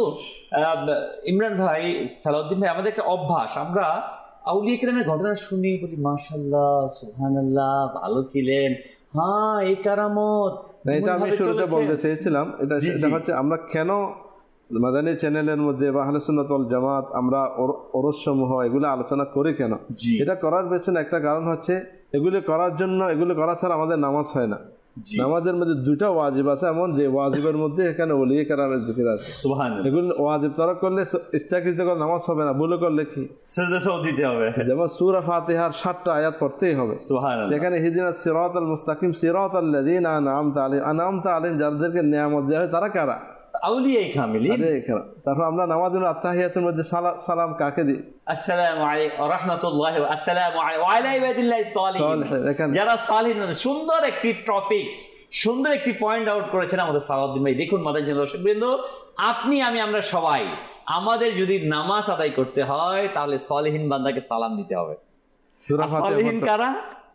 ইমরান ভাই, সালাউদ্দিন ভাই, আমাদের একটা অভ্যাস, আমরা আউলিয়া কেরামের ঘটনা শুনি, বলি মাশাআল্লাহ সুবহানাল্লাহ ভালো ছিলেন, হ্যাঁ এই কারামত। এটা আমি শুরুতে বলতে চেয়েছিলাম, এটা এটা হচ্ছে আমরা কেন মাদানী চ্যানেলের মধ্যে বা আহলে সুন্নাত ওয়াল জামাত আমরা ওরস সমূহ এগুলো আলোচনা করি কেন, এটা করার পেছনে একটা কারণ হচ্ছে এগুলি করার জন্য, এগুলো করা ছাড়া আমাদের নামাজ হয় না। নামাজের মধ্যে দুইটা ওয়াজিব আছে, এমন যে ওয়াজিবের মধ্যে এখানে ওলিয়ে কেরামের জিকির আছে। সুবহানাল্লাহ, এগুলো ওয়াজিব তরক করলে ইচ্ছাকৃত করে নামাজ হবে না, ভুল করলে কি সিজদা সও দিতে হবে। যেমন সূরা ফাতিহার সাতটা আয়াত পড়তেই হবে। সুবহানাল্লাহ, এখানে ইহদিনাস সিরাতাল মুস্তাকিম সিরাতাল লাযিনা আনআমতা আলাইহিম, আনআমতা আলাইহিম যাদেরকে নিয়ামত দেওয়া হয় তারা কারা? আউলিয়ায়ে কামিলিন। তারপর আমরা নামাজের আত্তাহিয়াতের মধ্যে সালাম কাকে দিই? আসসালামু আলাইকুম ওয়া রাহমাতুল্লাহি ওয়া আসসালামু আলাইকুম ওয়া আলা ইবাদিল্লাহিস সালিহিন। যারা সালিহিন, সুন্দর একটি টপিকস, সুন্দর একটি পয়েন্ট আউট করেছেন আমাদের সালাউদ্দিন ভাই। দেখুন মাদানী দর্শকবৃন্দ, আপনি আমি আমরা সবাই, আমাদের যদি নামাজ আদায় করতে হয় তাহলে সালিহিন বান্দাকে সালাম দিতে হবে। সালিহিন কারা?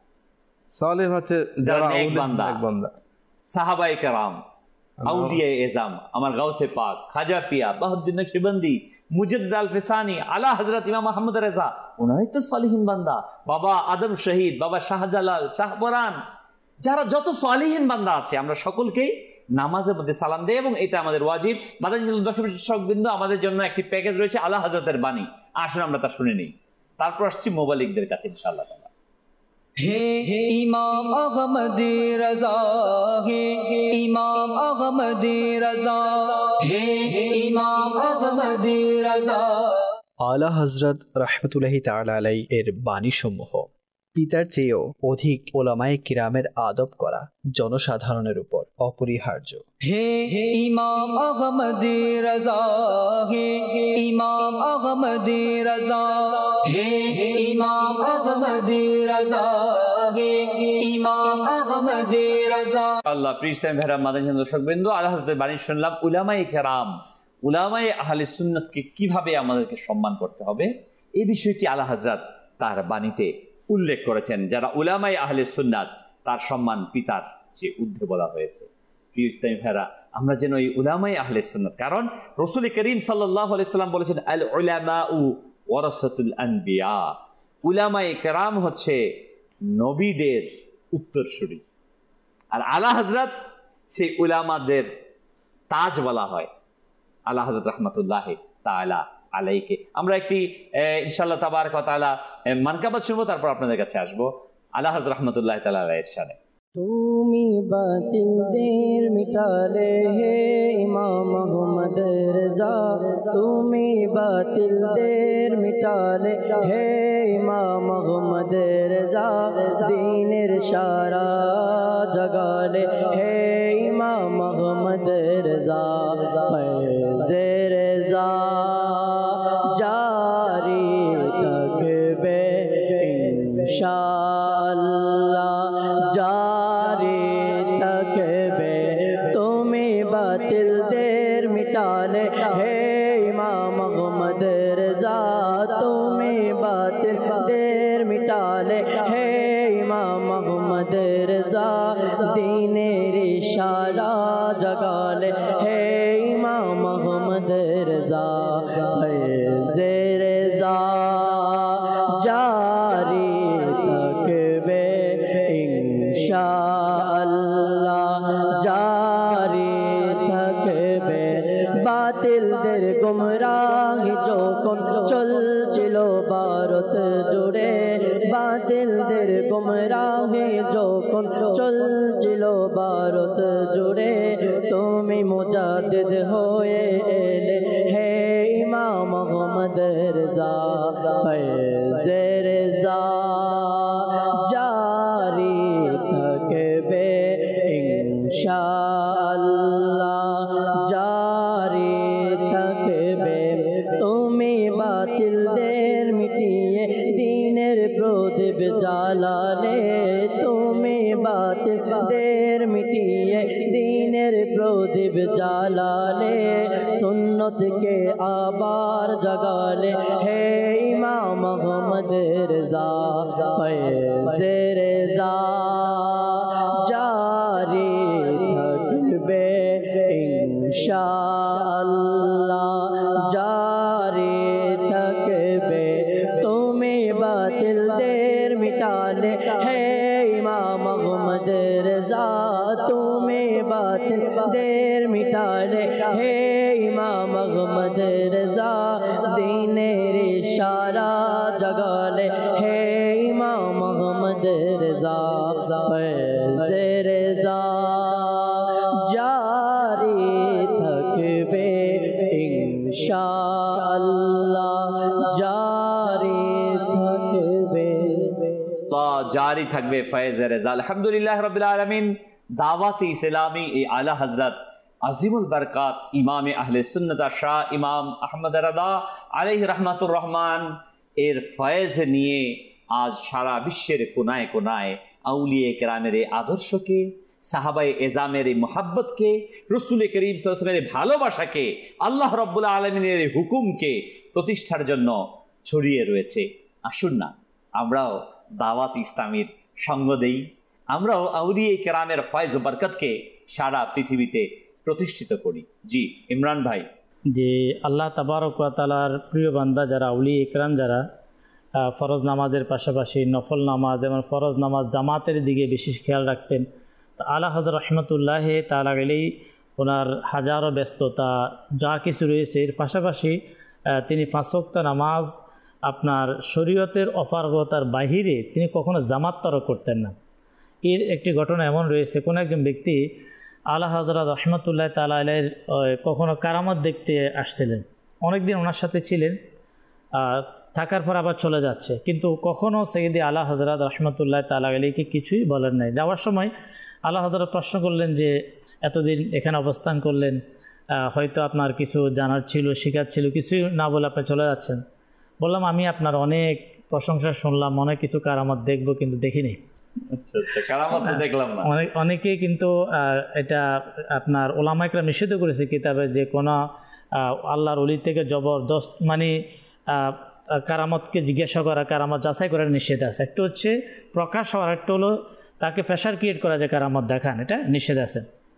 সালিহিন হচ্ছে যারা নেক বান্দা, সাহাবায়ে কেরাম, আউলিয়ায়ে এজাম, আমার গাউসে পাক, খাজা পিয়া, বাহাউদ্দিন নকশবন্দি, মুজাদ্দিদ আল ফিসানি, আলা হযরত ইমাম আহমদ রেজা, ওনারাই তো সালিহিন বান্দা। বাবা আদম শহীদ, বাবা শাহজালাল, শাহপরান, যারা যত সালিহিন বান্দা আছে, আমরা সকলকেই নামাজের মধ্যে সালাম দেই এবং এটা আমাদের ওয়াজিব। মাদানী দর্শকবৃন্দ, আমাদের জন্য একটি প্যাকেজ রয়েছে আলা হযরতের বাণী, আসুন আমরা তা শুনে নিই, তারপর আসছি মোবালিকদের কাছে ইনশাআল্লাহ। হে হে ইমাম আহমদি রাজা, হে হে ইমাম আহমদি রাজা, হে হে ইমাম আহমদি রাজা। আলা হযরত রাহমাতুল্লাহি তাআলা আলাইহি এর বাণী সমূহ পিতার চেয়েও অধিক ওলামায়ে কিরামের আদব করা জনসাধারণের উপর অপরিহার্য। হে হে ইমাম আহমদি রাজা, হে হে ইমাম আহমদি রাজা, হে হে ইমাম আহমদি রাজা, হে হে ইমাম আহমদি রাজা। আল্লাহ প্রিয় ইসলামী ভাইরা, মাদানী দর্শকবৃন্দ, আল্লাহ হযরতের বাণী শুনলাম। উলামায়ে কেরাম, উলামায়ে আহলে সুন্নাতকে কিভাবে আমাদেরকে সম্মান করতে হবে, এই বিষয়টি আল্লাহ হযরত তার বাণীতে উল্লেখ করেছেন। যারা উলামায়ে আহলে সুন্নাত, তার সম্মান পিতার চেয়ে ঊর্ধ্বে বলা হয়েছে। প্রিয় ইসলামী ভাইরা, আমরা যেন এই উলামায়ে আহলে সুন্নাত, কারণ রাসূল করিম সাল্লাল্লাহু আলাইহি সাল্লাম বলেছেন আল উলামাউ ওয়ারাসাতুল আনবিয়া, উলামায়ে কেরাম হচ্ছে নবীদের উত্তরসূরি। আর আলা হযরত সেই উলামাদের তাজ বলা হয়, আলা হযরত রাহমাতুল্লাহি তাআলা আলাইকে। আমরা একটি ইনশাআল্লাহ তাবারক ওয়া তাআলা মানকাবাত শুনবো, তারপর আপনাদের কাছে আসবো আলা হযরত রাহমাতুল্লাহি তাআলা আলাইহির শানে। তুমি তুমি বাতিল দের মিটালে হে ইমাম মোহাম্মদ রেজা, তুমি বাতিল দের মিটালে হে ইমাম মোহাম্মদ রেজা, দ্বীনের সারা জগালে হে ইমাম মোহাম্মদ রেজা, ফৈজে রেজা জারি থাকবে ইনশাআল্লাহ, জারি থাকবে। তুমি বাতিল দের মিটালে হে ইমাম মোহাম্মদ রেজা, তুমি বাতিল দের মিটালে হে ইমাম মোহাম্মদ রেজা, দ্বীনের ইশারা জাগালে হে ইমাম মোহাম্মদ রেজা, ফৈজে রেজা জারি থাকবে ইনশাআল্লাহ, জারি থাকবে। বাতিলদের গুমরাহি যখন চলছিল ভারত জুড়ে, বাতিলদের গুমরাহি যখন চলছিল ভারত জুড়ে, তুমি মুজাদ্দিদ হয়ে এলে হে ইমাম মোহাম্মদ রেজা, ফৈজে রেজা জারি থাকবে ইনশাআল্লাহ, জারি থাকবে। তুমি বাতিলদের মিটিয়ে দ্বীনের প্রদীপ জ্বালালে, তুমি বাতিলদের মিটিয়ে দ্বীনের প্রদীপ জ্বালালে, সুন্নতকে আবার জাগালে হে ইমাম মোহাম্মদ রেজা, ফৈজে রেজা জারি থাকবে ইনশাআল্লাহ, জারি থাকবে। তুমি বাতিলদের মিটালে হে ইমাম মোহাম্মদ রেজা, তুমি বাতিলদের মিটালে হে ইমাম মোহাম্মদ রেজা, দ্বীনের ইশারা জাগালে হে ইমাম মোহাম্মদ রেজা, ফৈজে রেজা জারি থাকবে ইনশাআল্লাহ, জারি থাকবে। জারি থাকবে ফয়েজে রেজা। আলহামদুলিল্লাহ রাব্বিল আলামিন। দাওয়াত ইসলামী এই আলা হযরত আজিমুল বরকাত ইমাম আহলে সুন্নাত শাহ ইমাম আহমদ রদা আলাইহি রাহমাতুর রহমান এর ফয়েজ নিয়ে আজ সারা বিশ্বের কোনায় কোনায় আউলিয়ে কেরামের এই আদর্শকে, সাহাবায়ে এজামের এই মোহাব্বতকে, রসুল করিম সাল্লাল্লাহু আলাইহি ওয়াসাল্লামের ভালোবাসাকে, আল্লাহ রাব্বুল আলামিনের এই হুকুমকে প্রতিষ্ঠার জন্য ছড়িয়ে রয়েছে। আসুন না আমরাও দাওয়াত ইসলামীর সঙ্গ দেই, আমরাও আউলিয়ে কেরামের ফয়েজ ও বরকতকে সারা পৃথিবীতে প্রতিষ্ঠিত করি। জি ইমরান ভাই। যে আল্লাহ তাবারক ওয়া তাআলার প্রিয় বান্দা যারা আউলিয়ে কেরাম, যারা ফরজ নামাজের পাশাপাশি নফল নামাজ এবং ফরজ নামাজ জামাতের দিকে বিশেষ খেয়াল রাখতেন, তো আলা হযরত রহমতুল্লাহ তাআলা আলাইহি ওনার হাজারো ব্যস্ততা যা কিছু রয়েছে এর পাশাপাশি তিনি পাঁচ ওয়াক্ত নামাজ আপনার শরীয়তের অপারগতার বাহিরে তিনি কখনো জামাত তরক করতেন না। এর একটি ঘটনা এমন রয়েছে, কোনো একজন ব্যক্তি আলা হযরত রহমতুল্লাহ তাআলা আলাইহির কখনো কারামত দেখতে আসছিলেন, অনেকদিন ওনার সাথে ছিলেন, থাকার পর আবার চলে যাচ্ছে, কিন্তু কখনও সৈয়দি আলা হযরত রহমতুল্লাহ তাআলা আলাইহিকে কিছুই বলেন নাই। যাওয়ার সময় আলা হযরত প্রশ্ন করলেন যে এতদিন এখানে অবস্থান করলেন, হয়তো আপনার কিছু জানার ছিল, শিকার ছিল, কিছুই না বলে আপনি চলে যাচ্ছেন। বললাম আমি আপনার অনেক প্রশংসা শুনলাম, অনেক কিছু কারামত দেখবো, কিন্তু দেখিনি। আচ্ছা আচ্ছা, কারামত দেখলাম না। অনেক অনেকেই কিন্তু এটা আপনার ওলামা ইকরাম নিষিদ্ধ করেছে কিতাবে, যে কোনো আল্লাহর ওলি থেকে জবরদস্ত মানে কারামতকে জিজ্ঞাসা করা, কারামত যাচাই করার নিষেধ আছে। একটা হচ্ছে প্রকাশ হওয়ার, একটা হলো তাকে প্রেশার ক্রিয়েট করা, যে কারামত দেখান, এটা নিষেধ আছে।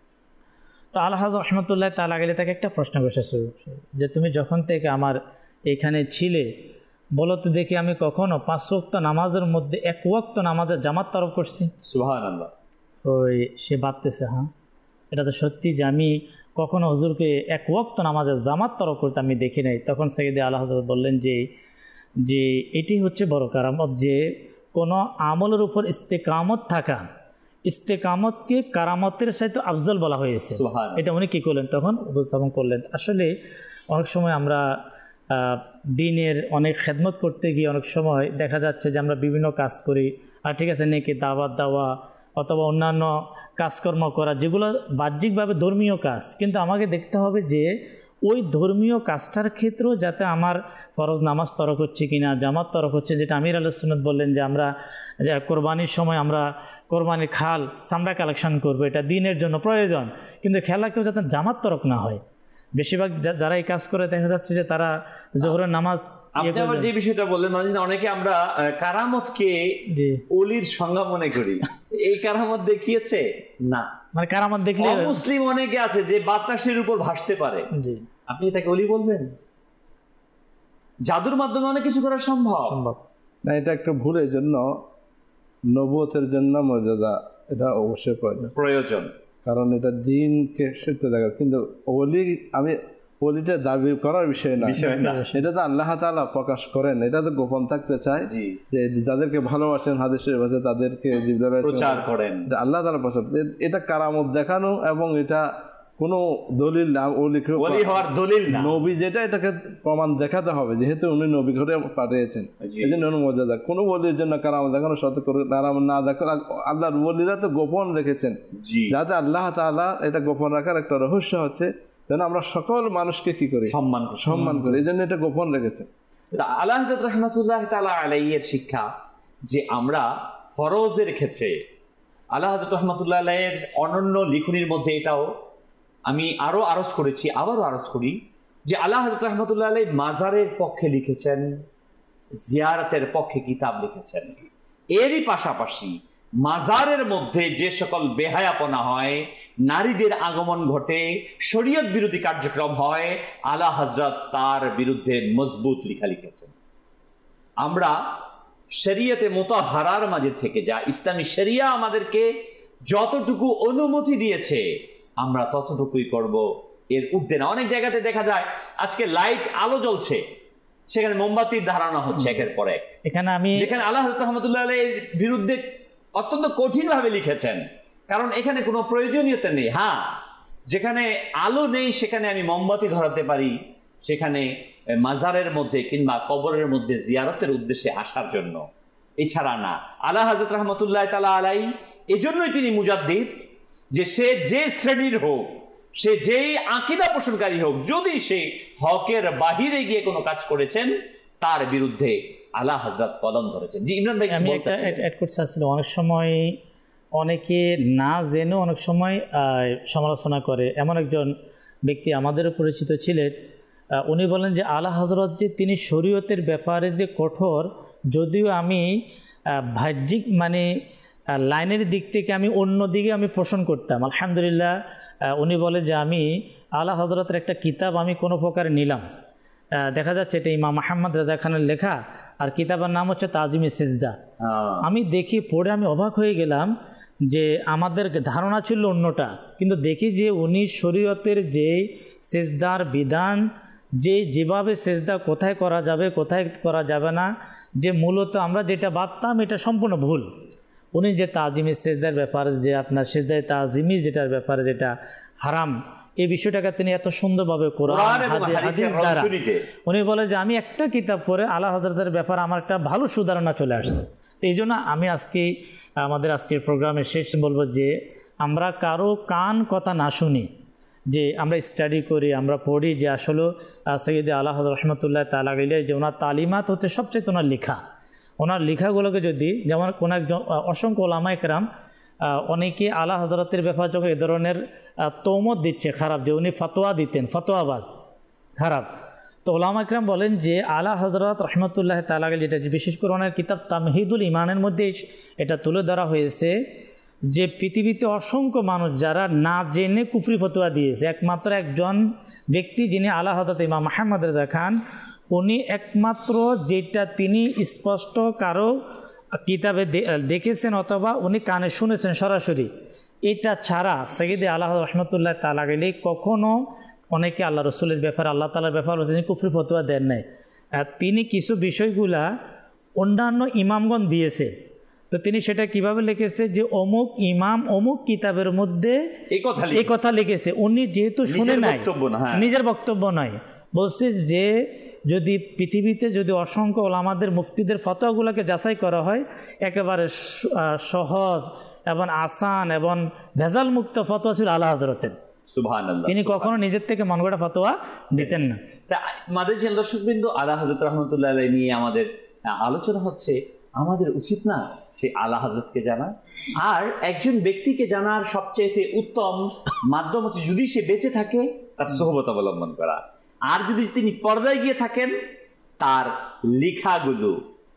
তো আলা হযরত রহমতুল্লাহ তাআলা আলাইহি তাকে একটা প্রশ্ন করেছে যে তুমি যখন থেকে আমার এখানে ছিলে, বলো তো দেখি আমি কখনো পাঁচ ওয়াক্ত নামাজের মধ্যে এক ওয়াক্ত নামাজের জামাত তরক করছি? সুবহানাল্লাহ। ওই সে ভাবতেছে, হ্যাঁ এটা তো সত্যি যে আমি কখনো হুজুরকে এক ওয়াক্ত নামাজের জামাত তরক করতে আমি দেখি নাই। তখন সাইয়েদে আলা হযরত বললেন যে যে এটি হচ্ছে বড় কারামত, যে কোনো আমলের উপর ইস্তেকামত থাকা, ইস্তেকামতকে কারামতের সাথে আফজল বলা হয়েছে। এটা উনি কী করলেন তখন উপস্থাপন করলেন। আসলে অনেক সময় আমরা দিনের অনেক খেদমত করতে গিয়ে অনেক সময় দেখা যাচ্ছে যে আমরা বিভিন্ন কাজ করি, আর ঠিক আছে নেকি দাওয়াত দেওয়া অথবা অন্যান্য কাজকর্ম করা, যেগুলো বাহ্যিকভাবে ধর্মীয় কাজ, কিন্তু আমাকে দেখতে হবে যে ওই ধর্মীয় কাজটার ক্ষেত্রেও যাতে আমার ফরজ নামাজ তরক হচ্ছে কিনা, জামাত তরক হচ্ছে, যেটা আমির আল সুন্নত বললেন যে আমরা কোরবানির সময় আমরা কোরবানির খাল চামড়া কালেকশন করবো, এটা দিনের জন্য প্রয়োজন, কিন্তু খেয়াল রাখতে হবে যাতে জামাত তরক না হয়। বেশিরভাগ যারা এই কাজ করে দেখা যাচ্ছে যে তারা জোহরের নামাজ। আপনি আবার যে বিষয়টা বললেন, মানে অনেকে আমরা কারামতকে ওলির সংজ্ঞা মনে করি, এই কারামত দেখিয়েছে না, মানে কারামত দেখলে মুসলিম অনেকে আছে যে বাতাসের উপর ভাসতে পারে, আপনি তাকে ওলি বলবেন? জাদুর মাধ্যমে অনেক কিছু করা সম্ভব সম্ভব না, এটা একটা ভুল। এই জন্য নবুয়তের জন্য মর্যাদা এটা অবশ্যই প্রয়োজন প্রয়োজন কারণ এটা দিনকে সত্য দেখা। কিন্তু ওলি আমি ওলিটা দাবি করার বিষয় না, এটা তো আল্লাহ তাআলা প্রকাশ করেন, এটা তো গোপন থাকতে চায় যে যাদেরকে ভালোবাসেন হাদিস শরীফ আছে তাদেরকে প্রচার করেন, আল্লাহ তাআলা প্রচার। এটা কারামত দেখানো এবং এটা কোনো দলিল না, ওলি হওয়ার দলিল না, নবী যেটা এটাকে প্রমাণ দেখাতে হবে, যেহেতু উনি নবী করে পাঠিয়েছেন, এই জন্য মর্যাদা। কোনো ওলির জন্য কারামত দেখানো সত্য করে কারামত না দেখা, আল্লাহর ওলিরা তো গোপন রেখেছেন, যাতে আল্লাহ তাআলা এটা গোপন রাখার একটা রহস্য হচ্ছে যেন আমরা সকল মানুষকে কি করি সম্মান সম্মান করি, এই জন্য এটা গোপন রেখেছেন। আল্লাহ হযরত রাহমাতুল্লাহ তাআলা আলাইহির শিক্ষা যে আমরা ফরজের ক্ষেত্রে আল্লাহ হযরত রাহমাতুল্লাহ আলাইহির অনন্য লিখনির মধ্যে এটাও আমি আরো আরজ করেছি, আবারও আরজ করি যে আল্লাহ হযরত রাহমাতুল্লাহ আলাইহি মাজারের পক্ষে লিখেছেন, জিয়ারতের পক্ষে কিতাব লিখেছেন। এরই পাশাপাশি মাজারের মধ্যে যে সকল বেহায়াপনা হয়, নারীদের আগমন ঘটে, শরীয়ত বিরোধী কার্যক্রম হয়, আলা হযরত তার বিরুদ্ধে মজবুত লেখা লিখেছেন। আমরা শরীয়তে মুতাহহারার মাঝে থেকে যা ইসলামী শরিয়া আমাদেরকে যতটুকু অনুমতি দিয়েছে আমরা ততটুকুই করব, এর ঊর্ধ্বে না। অনেক জায়গাতে দেখা যায় আজকে লাইট আলো জ্বলছে, সেখানে মোমবাতির ধারণা হচ্ছে একের পর এক। এখানে আমি যেখানে আল্লাহ হযরত রাহমাতুল্লাহ আলাইহির বিরুদ্ধে অত্যন্ত কঠিন ভাবে লিখেছেন, কারণ এখানে কোনো প্রয়োজনীয়তা নেই। হ্যাঁ, যেখানে আলো নেই সেখানে আমি মোমবাতি ধরাতে পারি, সেখানে মাজারের মধ্যে কিংবা কবরের মধ্যে জিয়ারতের উদ্দেশ্যে আসার জন্য, এছাড়া না। আল্লাহ হযরত রাহমাতুল্লাহ তাআলা আলাইহি এজন্যই তিনি মুজাদ্দিদ, যে সে যে শ্রেণীর হোক, সে যেই আকীদা পোষণকারী হোক, যদি সে হকের বাহিরে গিয়ে কোনো কাজ করেছেন তার বিরুদ্ধে আলা হযরত কলম ধরেছেন। জি ইমরান ভাই, আমি একটা অ্যাড করতে চাচ্ছিলাম, অনেক সময় অনেকে না জেনেও অনেক সময় সমালোচনা করে। এমন একজন ব্যক্তি আমাদেরও পরিচিত ছিলেন, উনি বলেন যে আলা হযরত যে তিনি শরীয়তের ব্যাপারে যে কঠোর, যদিও আমি বাহ্যিক মানে লাইনের দিক থেকে আমি অন্য দিকে আমি পোষণ করতাম। আলহামদুলিল্লাহ উনি বলে যে আমি আলা হযরতের একটা কিতাব আমি কোনো প্রকারে নিলাম, দেখা যাচ্ছে এটা ইমাম মুহাম্মদ রাজা খানের লেখা, আর কিতাবের নাম হচ্ছে তাজিমে সেজদা। আমি দেখি পড়ে আমি অবাক হয়ে গেলাম যে আমাদের ধারণা ছিল অন্যটা, কিন্তু দেখি যে উনি শরীয়তের যে সেজদার বিধান, যে যেভাবে সেজদা কোথায় করা যাবে কোথায় করা যাবে না, যে মূলত আমরা যেটা ভাবতাম এটা সম্পূর্ণ ভুল। উনি যে তাজিমি সেজদার ব্যাপারে, যে আপনার সেজদায় তাজিমি যেটার ব্যাপারে যেটা হারাম, এই বিষয়টাকে তিনি এত সুন্দরভাবে কোরআন হাদিস দ্বারা উনি বলে যে আমি একটা কিতাব পড়ে আলা হযরতের ব্যাপারে আমার একটা ভালো সুধারণা চলে আসছে। তো এই জন্য আমি আজকে আমাদের আজকের প্রোগ্রামের শেষ বলবো যে আমরা কারো কান কথা না শুনি, যে আমরা স্টাডি করি, আমরা পড়ি যে আসলে সৈয়দ আলা হযরত রাহমাতুল্লাহ তাআলা আলাইহি যে ওনার তালিমাত হচ্ছে সবচেয়ে ওনার লেখা, ওনার লেখাগুলোকে যদি যেমন কোন একজন অসংখ্য ওলামায়ে কেরাম অনেকে আলা হযরতের ব্যাপারে যখন এ ধরনের তৌমত দিচ্ছে খারাপ, যে উনি ফতোয়া দিতেন, ফতোয়াবাজ খারাপ, তো ওলামায়ে কেরাম বলেন যে আলা হযরত রাহমাতুল্লাহ তাআলা আলাইহি যেটা বিশেষ করে ওনার কিতাব তামহিদুল ইমানের মধ্যে এটা তুলে ধরা হয়েছে যে পৃথিবীতে অসংখ্য মানুষ যারা না জেনে কুফরি ফতোয়া দিয়েছে, একমাত্র একজন ব্যক্তি যিনি আলা হযরত ইমাম মুহাম্মদ রাজা খান, উনি একমাত্র যেটা তিনি স্পষ্ট কারো কিতাবে দেখেছেন অথবা উনি কানে শুনেছেন সরাসরি, এটা ছাড়া সৈয়দে আলা হযরত রাহমাতুল্লাহ তাআলা আলাইহি কখনো অনেকে আল্লাহ রসুলের ব্যাপারে আল্লাহ তাআলার ব্যাপারে তিনি কুফরি ফতোয়া দেন নাই। তিনি কিছু বিষয়গুলা অন্যান্য ইমামগণ দিয়েছে, তো তো তিনি সেটা কিভাবে লিখেছে যে অমুক ইমাম অমুক কিতাবের মধ্যে এই কথা এই কথা লিখেছে। উনি যেহেতু শুনে নাই, হ্যাঁ। নিজের বক্তব্য নয়, বলছে যে যদি পৃথিবীতে যদি অসংখ্য ওলামাদের মুফতিদের ফতোয়াগুলোকে যাচাই করা হয়, একেবারে সহজ এবং আসান এবং ভেজাল মুক্ত ফতোয়া ছিল আলা হযরতের। সুবহানাল্লাহ। তিনি কখনো নিজের থেকে মন গড়া ফতোয়া দিতেন না। তা আমাদের যে দর্শকবৃন্দ, আলা হযরত রাহমাতুল্লাহ আলাইহি নিয়ে আমাদের আলোচনা হচ্ছে, আমাদের উচিত না সে আলা হযরতকে জানা? আর একজন ব্যক্তিকে জানার সবচেয়ে উত্তম মাধ্যম হচ্ছে যদি সে বেঁচে থাকে তার সোহবত অবলম্বন করা, আর যদি তিনি পর্দায় গিয়ে থাকেন তার লেখাগুলো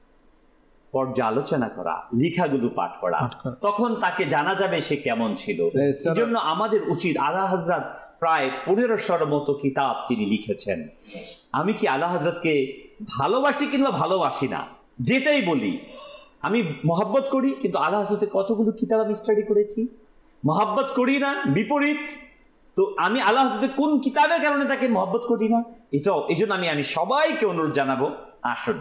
পর্যালোচনা করা, লেখাগুলো পাঠ করা, তখন তাকে জানা যাবে সে কেমন ছিল। এই জন্য আমাদের উচিত, আলা হযরত প্রায় পনেরোশোর মতো কিতাব তিনি লিখেছেন। আমি কি আলা হযরতকে ভালোবাসি কিংবা ভালোবাসি না, যেটাই বলি, আমি মহব্বত করি, কিন্তু আলা হযরতের কতগুলো কিতাব আমি স্টাডি করেছি। মহব্বত করি না, বিপরীত। তো আমি আলা হযরতের কোন কিতাবের কারণে তাকে মহব্বত করি না, এটাও এই জন্য আমি আমি সবাইকে অনুরোধ জানাবো, আসুন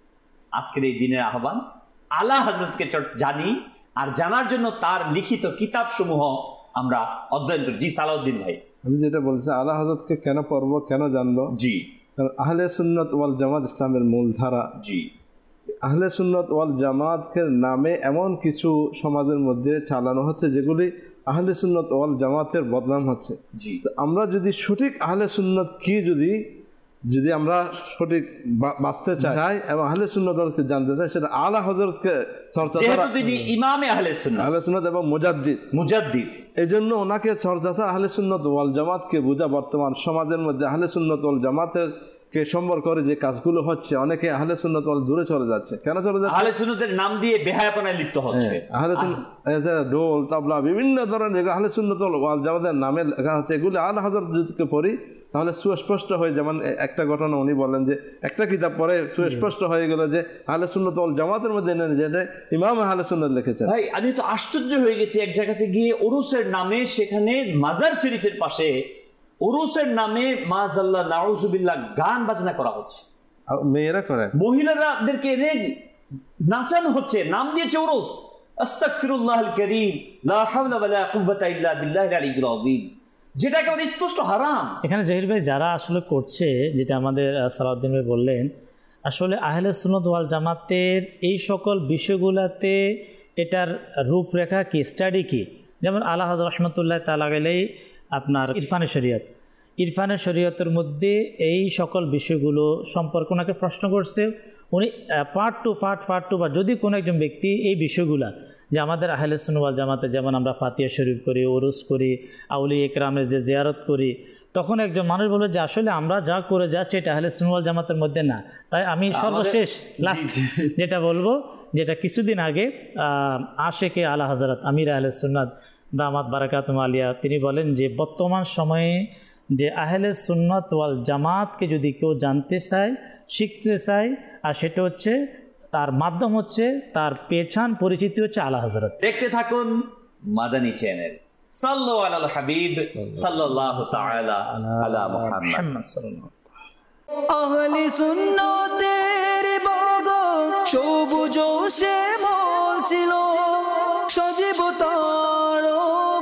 আজকের এই দিনের আহ্বান, আলা হযরতকে জানি, আর জানার জন্য তার লিখিত কিতাব সমূহ আমরা অধ্যয়ন করি। জি সালাউদ্দিন ভাই, আমি যেটা বলছি, আলা হযরতকে কেন পড়বো, কেন জানবো? জি, কারণ আহলে সুন্নাত ওয়াল জামাত ইসলামের মূল ধারা। জি, আহলে সুন্নাত ওয়াল জামাতের নামে এমন কিছু সমাজের মধ্যে চালানো হচ্ছে যেগুলি আহলে সুন্নাত ওয়াল জামাতের বদনাম হচ্ছে। জি, তো আমরা যদি সঠিক আহলে সুন্নাত কি যদি যদি আমরা সঠিক বাঁচতে চাই এবং আহলে সুন্নাত ওয়ালকে জানতে চাই, সেটা আলা হযরতকে চর্চা করা। তিনি ইমামে আহলে সুন্নাত, আহলে সুন্নাত এবং মুজাদ্দিদ মুজাদ্দিদ, এই জন্য ওনাকে চর্চা ছাড়া আহলে সুন্নাত ওয়াল জামাতকে বোঝা বর্তমান সমাজের মধ্যে আহলে সুন্নাত ওয়াল জামাতের কে সম্বর করে যে কাজগুলো হচ্ছে, অনেকে আহলে সুন্নাত ওয়াল দূরে চলে যাচ্ছে। কেন চলে যাচ্ছে? আহলে সুন্নাতের নাম দিয়ে বেহায়াপনায় লিপ্ত হচ্ছে। আহলে সুন্নাত ঢোল তাবলা বিভিন্ন ধরনের আহলে সুন্নাত ওয়াল জামাতের নামে লেখা হচ্ছে, এগুলি আলা হযরতকে পড়ি তাহলে সুস্পষ্ট হয়ে, যেমন একটা ঘটনা উনি বলেন যে একটা কিতাব পড়ে সুস্পষ্ট হয়ে গেল যে আহলে সুন্নাত ওয়াল জামাতের মধ্যে নেই, যেটা ইমাম আহলে সুন্নাত লিখেছেন। ভাই আমি তো আশ্চর্য হয়ে গেছি, এক জায়গাতে গিয়ে ওরসের নামে, সেখানে মাজার শরীফের পাশে ওরসের নামে মাযাল্লাহ নাউযুবিল্লাহ গান বাজনা করা হচ্ছে। মেয়েরা করে, মহিলাদেরকে এনে নাচানো হচ্ছে, নাম দিয়েছে ওরস। আস্তাগফিরুল্লাহাল কারীম, লা হাওলা ওয়ালা কুওয়াতা ইল্লা বিল্লাহিল আলিয়্যিল আযীম, যেটা একেবারে স্পষ্ট হারাম। এখানে জহির ভাই যারা আসলে করছে, যেটা আমাদের সালাউদ্দিন ভাই বললেন, আসলে আহলে সুন্নাত ওয়াল জামাতের এই সকল বিষয়গুলোতে এটার রূপরেখা কি, স্টাডি কি, যেমন আলা হযরত রাহমাতুল্লাহ তাআলা আলাইহি আপনার ইরফানে শরীয়ত, ইরফানে শরীয়তের মধ্যে এই সকল বিষয়গুলো সম্পর্কে ওনাকে প্রশ্ন করছে। উনি part two part part two বা যদি কোনো একজন ব্যক্তি এই বিষয়গুলা, যে আমাদের আহলে সুন্নাত ওয়াল জামাতে যেমন আমরা ফাতিহা শরীফ করি, ওরস করি, আউলিয়া ইকরামের যে জিয়ারত করি, তখন একজন মানুষ বলে যে আসলে আমরা যা করে যাচ্ছি এটা আহলে সুন্নাত ওয়াল জামাতের মধ্যে না। তাই আমি সর্বশেষ লাস্ট যেটা বলবো, যেটা কিছুদিন আগে আশেকে আলা হযরত আমির আহলে সুন্নাত দামাত বারাকাতুহু আলিয়া তিনি বলেন যে বর্তমান সময়ে যে আহলে সুন্নাত ওয়াল জামাতকে যদি কেউ জানতে চায়, শিখতে চায়, আর সেটা হচ্ছে তার মাধ্যম হচ্ছে, তার পেছান পরিচিতি হচ্ছে আলা হযরত। দেখতে থাকুন মাদানী চ্যানেল। সাল্লু আলাল হাবিব সাল্লাল্লাহু তাআলা আলা মুহাম্মদ সাল্লাল্লাহু। আহলে সুন্নতের বাগান সবুজ শ্যামল ছিল, সজীব তার